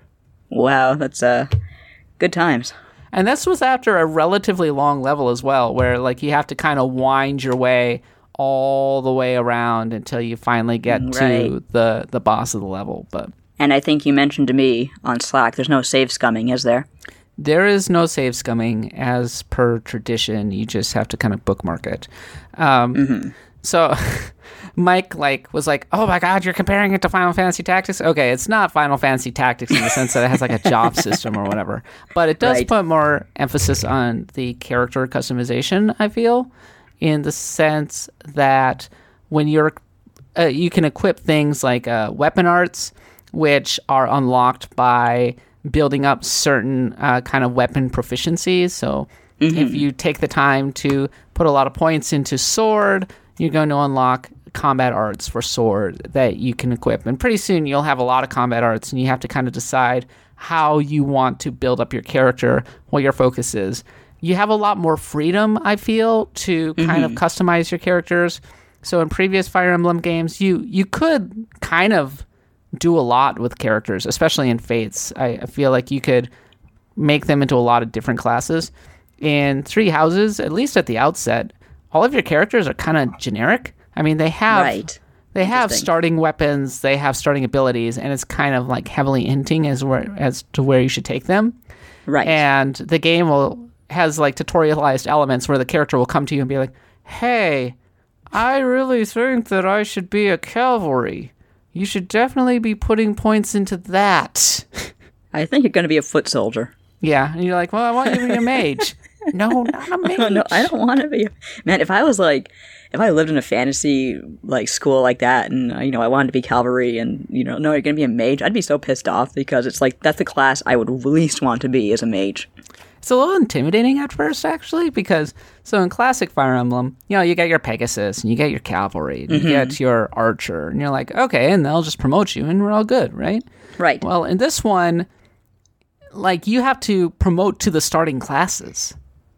Wow, that's uh, good times. And this was after a relatively long level as well, where like you have to kind of wind your way all the way around until you finally get right. to the, the boss of the level. But And I think you mentioned to me on Slack, there's no save scumming, is there? There is no save scumming as per tradition. You just have to kind of bookmark it. Um, mm-hmm. So... Mike like was like, "Oh my God, you're comparing it to Final Fantasy Tactics." Okay, it's not Final Fantasy Tactics in the sense that it has like a job system or whatever, but it does Right. put more emphasis on the character customization. I feel, in the sense that when you're, uh, you can equip things like uh, weapon arts, which are unlocked by building up certain uh, kind of weapon proficiencies. So mm-hmm. if you take the time to put a lot of points into sword, you're going to unlock combat arts for sword that you can equip. And pretty soon you'll have a lot of combat arts, and you have to kind of decide how you want to build up your character, what your focus is. You have a lot more freedom, I feel, to mm-hmm. kind of customize your characters. So in previous Fire Emblem games, you you could kind of do a lot with characters, especially in Fates. I, I feel like you could make them into a lot of different classes. In Three Houses, at least at the outset, all of your characters are kind of generic. I mean, they have right. they have starting weapons, they have starting abilities, and it's kind of like heavily hinting as where as to where you should take them. Right. And the game will has like tutorialized elements where the character will come to you and be like, "Hey, I really think that I should be a cavalry. You should definitely be putting points into that." I think you're going to be a foot soldier. Yeah, and you're like, "Well, I want you to be a mage." No, not a mage. Oh, no, I don't want to be. Man, if I was like, if I lived in a fantasy like school like that, and you know, I wanted to be cavalry, and you know, no, you're going to be a mage, I'd be so pissed off because it's like that's the class I would least want to be as a mage. It's a little intimidating at first, actually, because so in classic Fire Emblem, you know, you get your Pegasus and you get your cavalry, and mm-hmm. you get your archer, and you're like, okay, and they'll just promote you, and we're all good, right? Right. Well, in this one, like you have to promote to the starting classes.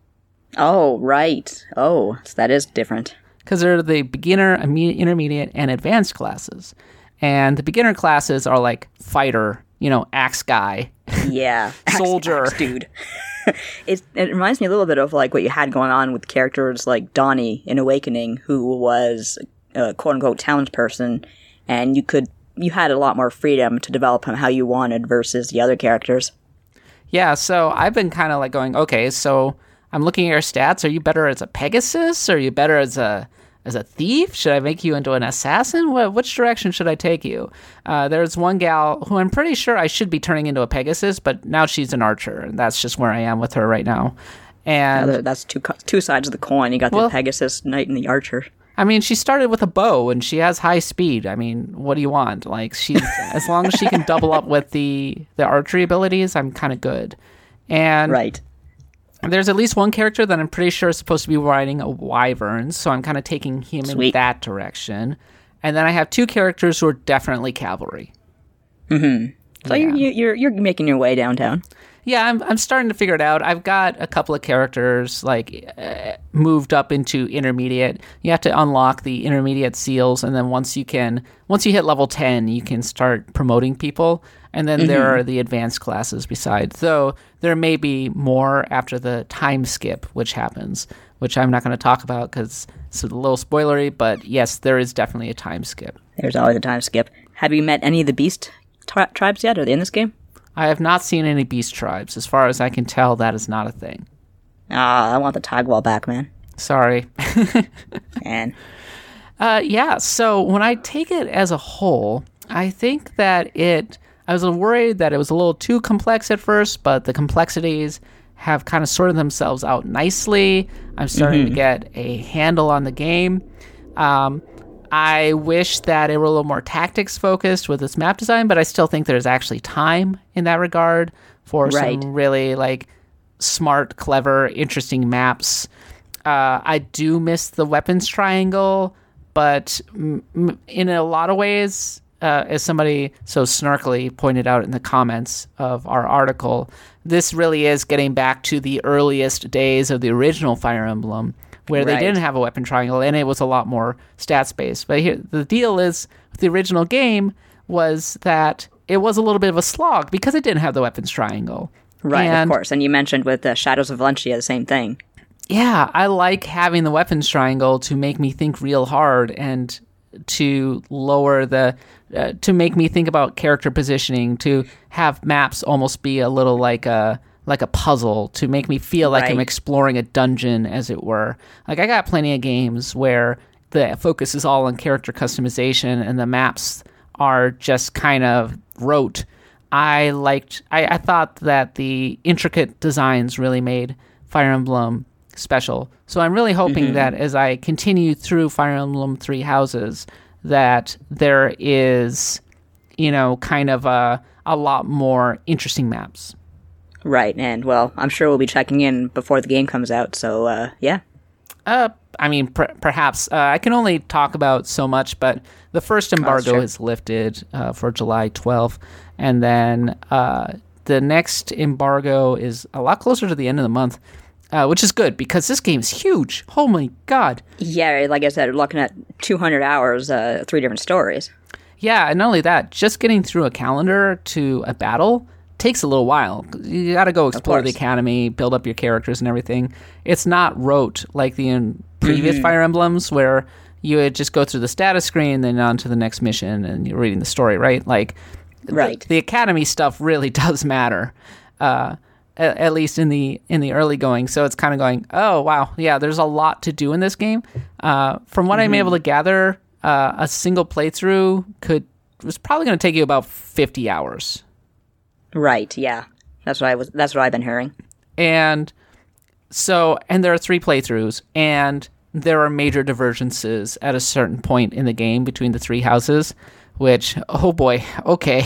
Oh, right. Oh, so that is different. Because they're the beginner, intermediate, and advanced classes. And the beginner classes are like fighter, you know, axe guy. Yeah. Soldier. Axe, axe dude. it, it reminds me a little bit of like what you had going on with characters like Donnie in Awakening, who was a quote-unquote townsperson, and you could you had a lot more freedom to develop him how you wanted versus the other characters. Yeah, so I've been kind of like going, okay, so I'm looking at your stats. Are you better as a Pegasus? Are you better as a as a thief? Should I make you into an assassin? What, which direction should I take you? Uh, there's one gal who I'm pretty sure I should be turning into a Pegasus, but now she's an archer, and that's just where I am with her right now. And yeah, that's two two sides of the coin. You got well, the Pegasus knight and the archer. I mean, she started with a bow, and she has high speed. I mean, what do you want? Like, she's as long as she can double up with the the archery abilities, I'm kind of good. And right. There's at least one character that I'm pretty sure is supposed to be riding a wyvern, so I'm kind of taking him Sweet. in that direction. And then I have two characters who are definitely cavalry. Mm-hmm. So yeah. you're you're you're making your way downtown. Yeah, I'm I'm starting to figure it out. I've got a couple of characters like uh, moved up into intermediate. You have to unlock the intermediate seals, and then once you can, once you hit level ten, you can start promoting people. And then mm-hmm. there are the advanced classes besides. Though there may be more after the time skip, which happens, which I'm not going to talk about because it's a little spoilery. But yes, there is definitely a time skip. There's always a time skip. Have you met any of the beast tri- tribes yet? Are they in this game? I have not seen any beast tribes. As far as I can tell, that is not a thing. Ah, I want the Tagwall back, man. Sorry. Man. Uh, yeah, so when I take it as a whole, I think that it... I was worried that it was a little too complex at first, but the complexities have kind of sorted themselves out nicely. I'm starting mm-hmm. to get a handle on the game. Um, I wish that it were a little more tactics focused with its map design, but I still think there's actually time in that regard for right. some really like smart, clever, interesting maps. Uh, I do miss the weapons triangle, but m- m- in a lot of ways, uh, as somebody so snarkily pointed out in the comments of our article, this really is getting back to the earliest days of the original Fire Emblem, where right. they didn't have a weapon triangle, and it was a lot more stats-based. But here, the deal is, with the original game, was that it was a little bit of a slog, because it didn't have the weapons triangle. Right, and, of course. And you mentioned with the Shadows of Valencia, the same thing. Yeah, I like having the weapons triangle to make me think real hard, and to lower the... Uh, to make me think about character positioning, to have maps almost be a little like a... like a puzzle, to make me feel like right. I'm exploring a dungeon, as it were. Like, I got plenty of games where the focus is all on character customization and the maps are just kind of rote. I liked, I, I thought that the intricate designs really made Fire Emblem special. So I'm really hoping mm-hmm. that as I continue through Fire Emblem Three Houses, that there is, you know, kind of a, a lot more interesting maps. Right, and well, I'm sure we'll be checking in before the game comes out, so uh, yeah. Uh, I mean, per- perhaps. Uh, I can only talk about so much, but the first embargo oh, is lifted uh, for July twelfth, and then uh, the next embargo is a lot closer to the end of the month, uh, which is good, because this game is huge. Oh my god. Yeah, like I said, we're looking at two hundred hours, uh, three different stories. Yeah, and not only that, just getting through a calendar to a battle takes a little while. You got to go explore the academy, build up your characters and everything. It's not rote like the in previous mm-hmm. Fire Emblems where you would just go through the status screen, then on to the next mission, and you're reading the story, right? Like, right. The, the academy stuff really does matter, uh, at, at least in the in the early going. So it's kind of going, oh wow, yeah, there's a lot to do in this game. Uh, from what mm-hmm. I'm able to gather, uh, a single playthrough could was probably going to take you about fifty hours. Right, yeah. That's what I was that's what I've been hearing. And so and there are three playthroughs, and there are major divergences at a certain point in the game between the three houses, which oh boy, okay.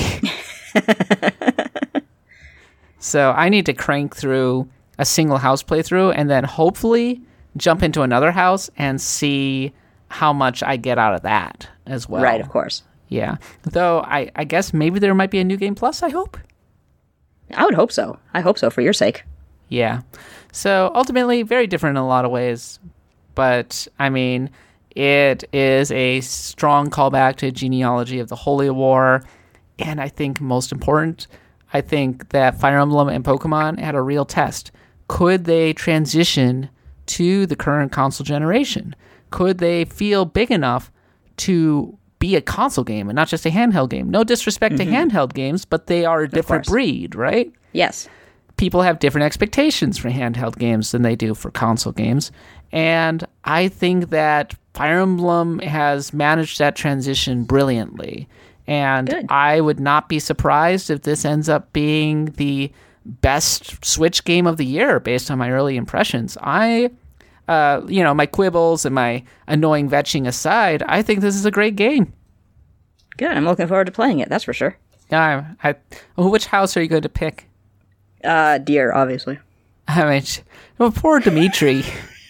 So I need to crank through a single house playthrough and then hopefully jump into another house and see how much I get out of that as well. Right, of course. Yeah. Though I, I guess maybe there might be a New Game Plus, I hope. I would hope so. I hope so for your sake. Yeah. So ultimately, very different in a lot of ways. But, I mean, it is a strong callback to Genealogy of the Holy War. And I think most important, I think that Fire Emblem and Pokemon had a real test. Could they transition to the current console generation? Could they feel big enough to be a console game and not just a handheld game? No disrespect mm-hmm. to handheld games, but they are a different breed, right? Yes. People have different expectations for handheld games than they do for console games. And I think that Fire Emblem has managed that transition brilliantly. And Good. I would not be surprised if this ends up being the best Switch game of the year based on my early impressions. I... Uh, you know, my quibbles and my annoying vetching aside, I think this is a great game. Good. I'm looking forward to playing it, that's for sure. Uh, I, which house are you going to pick? Uh, Deer, obviously. I mean, well, poor Dimitri.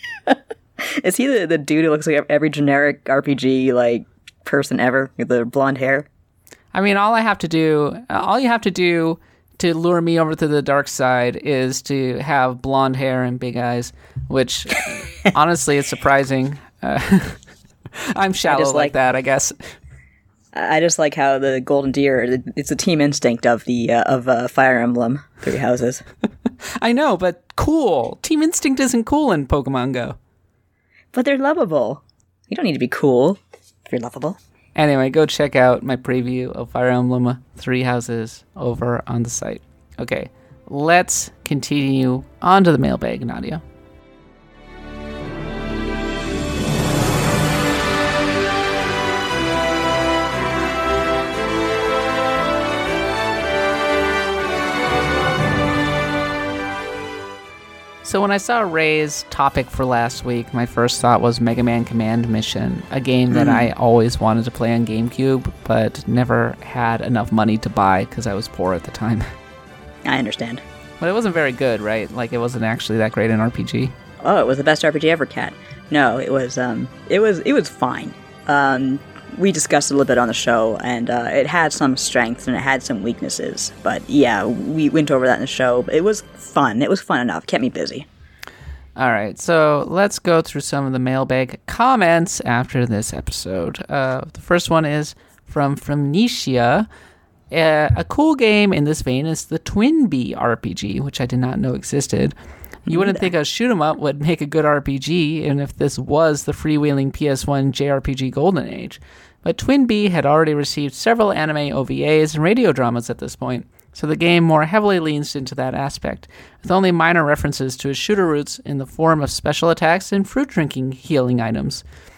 Is he the, the dude who looks like every generic R P G, like, person ever with the blonde hair? I mean, all I have to do, all you have to do to lure me over to the dark side is to have blonde hair and big eyes, which honestly is surprising. Uh, I'm shallow like, like that, I guess. I just like how the Golden Deer, it's a team instinct of the uh, of uh, Fire Emblem Three Houses. I know, but cool. Team instinct isn't cool in Pokemon Go. But they're lovable. You don't need to be cool if you're lovable. Anyway, go check out my preview of Fire Emblem Three Houses over on the site. Okay, let's continue on to the mailbag, Nadia. So when I saw Ray's topic for last week, my first thought was Mega Man Command Mission, a game that mm. I always wanted to play on GameCube, but never had enough money to buy because I was poor at the time. I understand. But it wasn't very good, right? Like, it wasn't actually that great an R P G. Oh, it was the best R P G ever, Kat. No, it was, um, it was, it was fine. Um, we discussed it a little bit on the show, and uh, it had some strengths and it had some weaknesses. But yeah, we went over that in the show. It was fun. It was fun enough. It kept me busy. All right, so let's go through some of the mailbag comments after this episode. Uh, the first one is from from Nisha. Uh, a cool game in this vein is the Twinbee R P G, which I did not know existed. You wouldn't think a shoot 'em up would make a good R P G, and if this was the freewheeling P S one J R P G golden age. But Twinbee had already received several anime O V As and radio dramas at this point, so the game more heavily leans into that aspect, with only minor references to its shooter roots in the form of special attacks and fruit drinking healing items.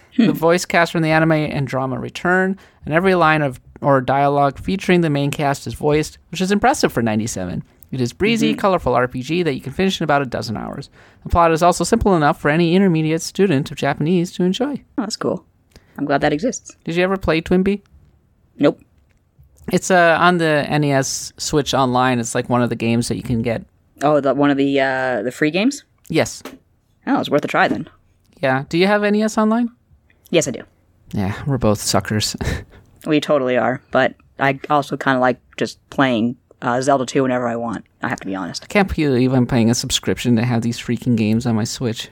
The voice cast from the anime and drama return, and every line of or dialogue featuring the main cast is voiced, which is impressive for ninety-seven. It is breezy, mm-hmm. colorful R P G that you can finish in about a dozen hours. The plot is also simple enough for any intermediate student of Japanese to enjoy. Oh, that's cool. I'm glad that exists. Did you ever play Twinbee? Nope. It's uh, on the N E S Switch Online. It's like one of the games that you can get. Oh, the, one of the uh, the free games? Yes. Oh, it's worth a try then. Yeah. Do you have N E S Online? Yes, I do. Yeah, we're both suckers. We totally are, but I also kind of like just playing uh, Zelda two whenever I want. I have to be honest. I can't believe I'm paying a subscription to have these freaking games on my Switch.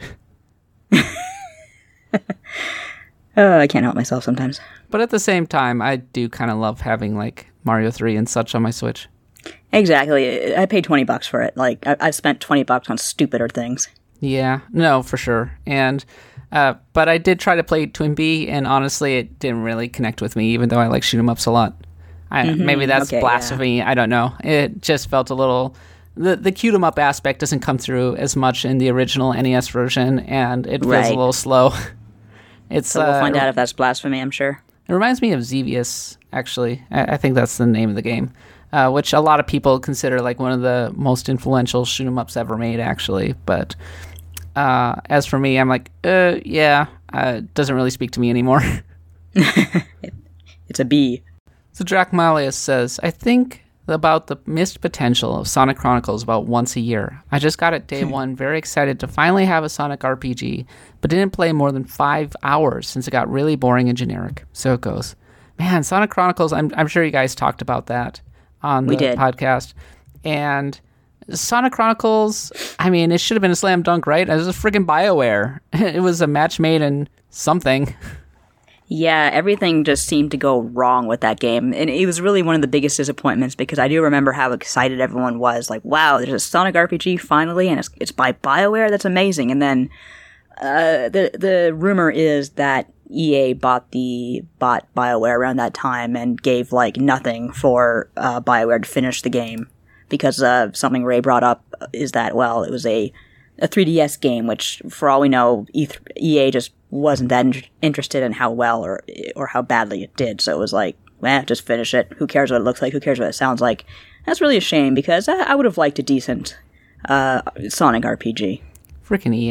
uh, I can't help myself sometimes. But at the same time, I do kind of love having like Mario three and such on my Switch. Exactly. I paid twenty bucks for it. Like I- I've spent twenty bucks on stupider things. Yeah, no, for sure. And uh, but I did try to play Twinbee, and honestly, it didn't really connect with me, even though I like shoot 'em ups a lot. I, mm-hmm. Maybe that's okay, blasphemy. Yeah. I don't know. It just felt a little. The the cute 'em up aspect doesn't come through as much in the original N E S version, and it feels right. a little slow. It's. So we'll uh, find out if that's blasphemy. I'm sure. It reminds me of Xevious, actually. I, I think that's the name of the game, uh, which a lot of people consider like one of the most influential shoot 'em ups ever made, actually. But uh, as for me, I'm like, uh, yeah, uh, it doesn't really speak to me anymore. it, it's a B. So Drachmalius says, I think about the missed potential of Sonic Chronicles about once a year. I just got it day one, very excited to finally have a Sonic R P G, but didn't play more than five hours since it got really boring and generic. So it goes. Man, Sonic Chronicles, I'm I'm sure you guys talked about that on the we did. podcast. And Sonic Chronicles, I mean, it should have been a slam dunk, right? It was a friggin' BioWare. It was a match made in something. Yeah, everything just seemed to go wrong with that game. And it was really one of the biggest disappointments because I do remember how excited everyone was. Like, wow, there's a Sonic R P G finally, and it's, it's by BioWare? That's amazing. And then uh, the the rumor is that E A bought the bought BioWare around that time and gave, like, nothing for uh, BioWare to finish the game. Because uh, something Ray brought up is that, well, it was a, a three D S game, which, for all we know, E A just wasn't that in- interested in how well or or how badly it did. So it was like, eh, just finish it. Who cares what it looks like? Who cares what it sounds like? That's really a shame because I, I would have liked a decent uh, Sonic R P G. Freaking E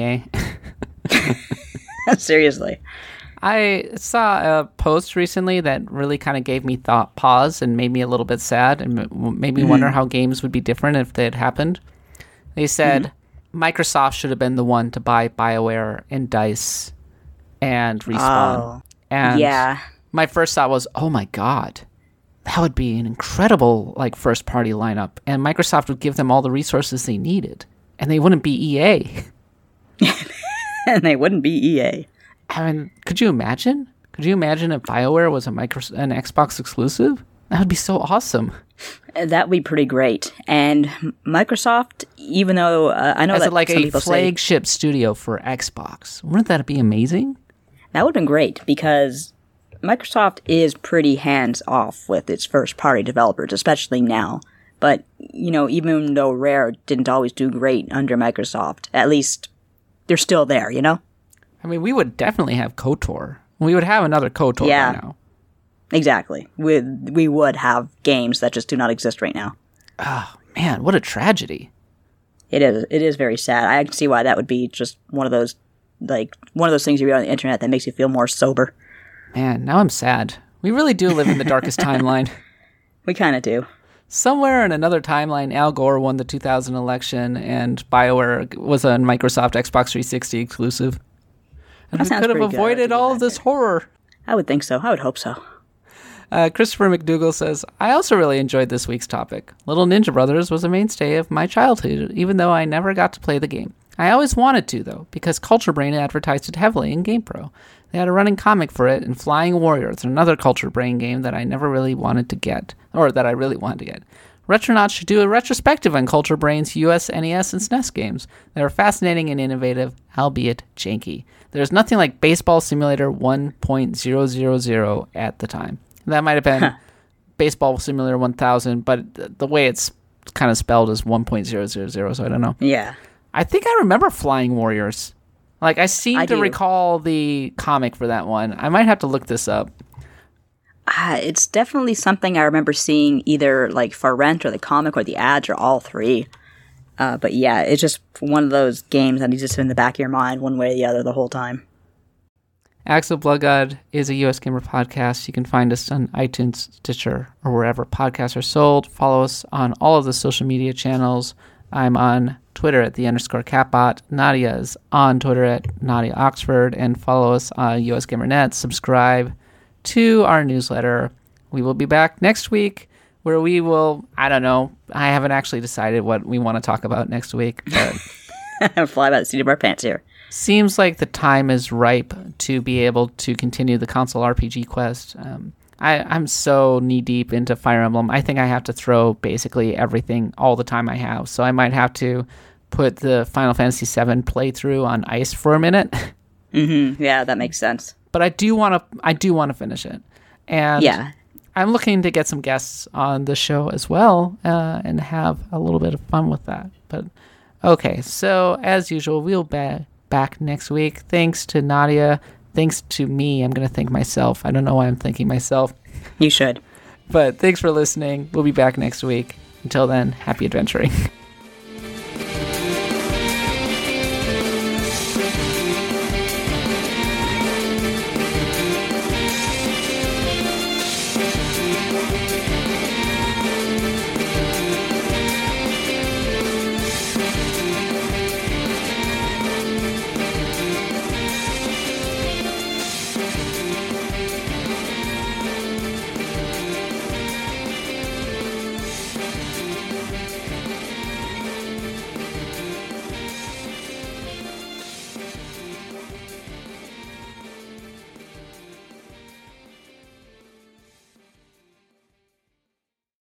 A. Seriously. I saw a post recently that really kind of gave me thought pause and made me a little bit sad and made me mm-hmm. wonder how games would be different if they had happened. They said mm-hmm. Microsoft should have been the one to buy BioWare and DICE and Respawn. Oh, and yeah. my first thought was, oh my god, that would be an incredible like first party lineup, and Microsoft would give them all the resources they needed, and they wouldn't be E A. And they wouldn't be E A. I mean, could you imagine? Could you imagine if BioWare was a micro an Xbox exclusive? That would be so awesome. That would be pretty great. And Microsoft, even though uh, I know As that like some a people flagship say, studio for Xbox, wouldn't that be amazing? That would have been great because Microsoft is pretty hands off with its first party developers, especially now. But, you know, even though Rare didn't always do great under Microsoft, at least they're still there, you know? I mean, we would definitely have KOTOR. We would have another KOTOR yeah, by now. Exactly. We, we would have games that just do not exist right now. Oh, man, what a tragedy. It is. It is very sad. I can see why that would be just one of those, like, one of those things you read on the internet that makes you feel more sober. Man, now I'm sad. We really do live in the darkest timeline. We kind of do. Somewhere in another timeline, Al Gore won the two thousand election, and BioWare was a Microsoft Xbox three sixty exclusive. And that we could have avoided all of this horror. I would think so. I would hope so. Uh, Christopher McDougall says, I also really enjoyed this week's topic. Little Ninja Brothers was a mainstay of my childhood, even though I never got to play the game. I always wanted to, though, because Culture Brain advertised it heavily in GamePro. They had a running comic for it, and Flying Warriors, another Culture Brain game that I never really wanted to get, or that I really wanted to get. Retronauts should do a retrospective on Culture Brain's U S, N E S, and S N E S games. They are fascinating and innovative, albeit janky. There's nothing like Baseball Simulator one point oh oh oh at the time. That might have been huh. Baseball Simulator one thousand, but the way it's kind of spelled is one point oh oh oh, so I don't know. Yeah. I think I remember Flying Warriors. Like, I seem I to do. recall the comic for that one. I might have to look this up. Uh, it's definitely something I remember seeing either like for rent or the comic or the ads or all three. Uh, but yeah, it's just one of those games that needs to sit in the back of your mind one way or the other the whole time. Axe of Blood God is a U S Gamer podcast. You can find us on iTunes, Stitcher, or wherever podcasts are sold. Follow us on all of the social media channels. I'm on Twitter at the underscore catbot. Nadia is on Twitter at Nadia Oxford. And follow us on U S Gamer Net. Subscribe to our newsletter. We will be back next week where we will, I don't know, I haven't actually decided what we want to talk about next week, but Fly by the seat of our pants here. Seems like the time is ripe to be able to continue the console R P G quest. Um, I, I'm so knee-deep into Fire Emblem. I think I have to throw basically everything all the time I have. So I might have to put the Final Fantasy seven playthrough on ice for a minute. Mm-hmm. Yeah, that makes sense. But I do want to I do want to finish it. And yeah. I'm looking to get some guests on the show as well uh, and have a little bit of fun with that. But okay, so as usual, we'll be back next week. Thanks to Nadia. Thanks to me. I'm going to thank myself. I don't know why I'm thanking myself. You should. But thanks for listening. We'll be back next week. Until then, happy adventuring.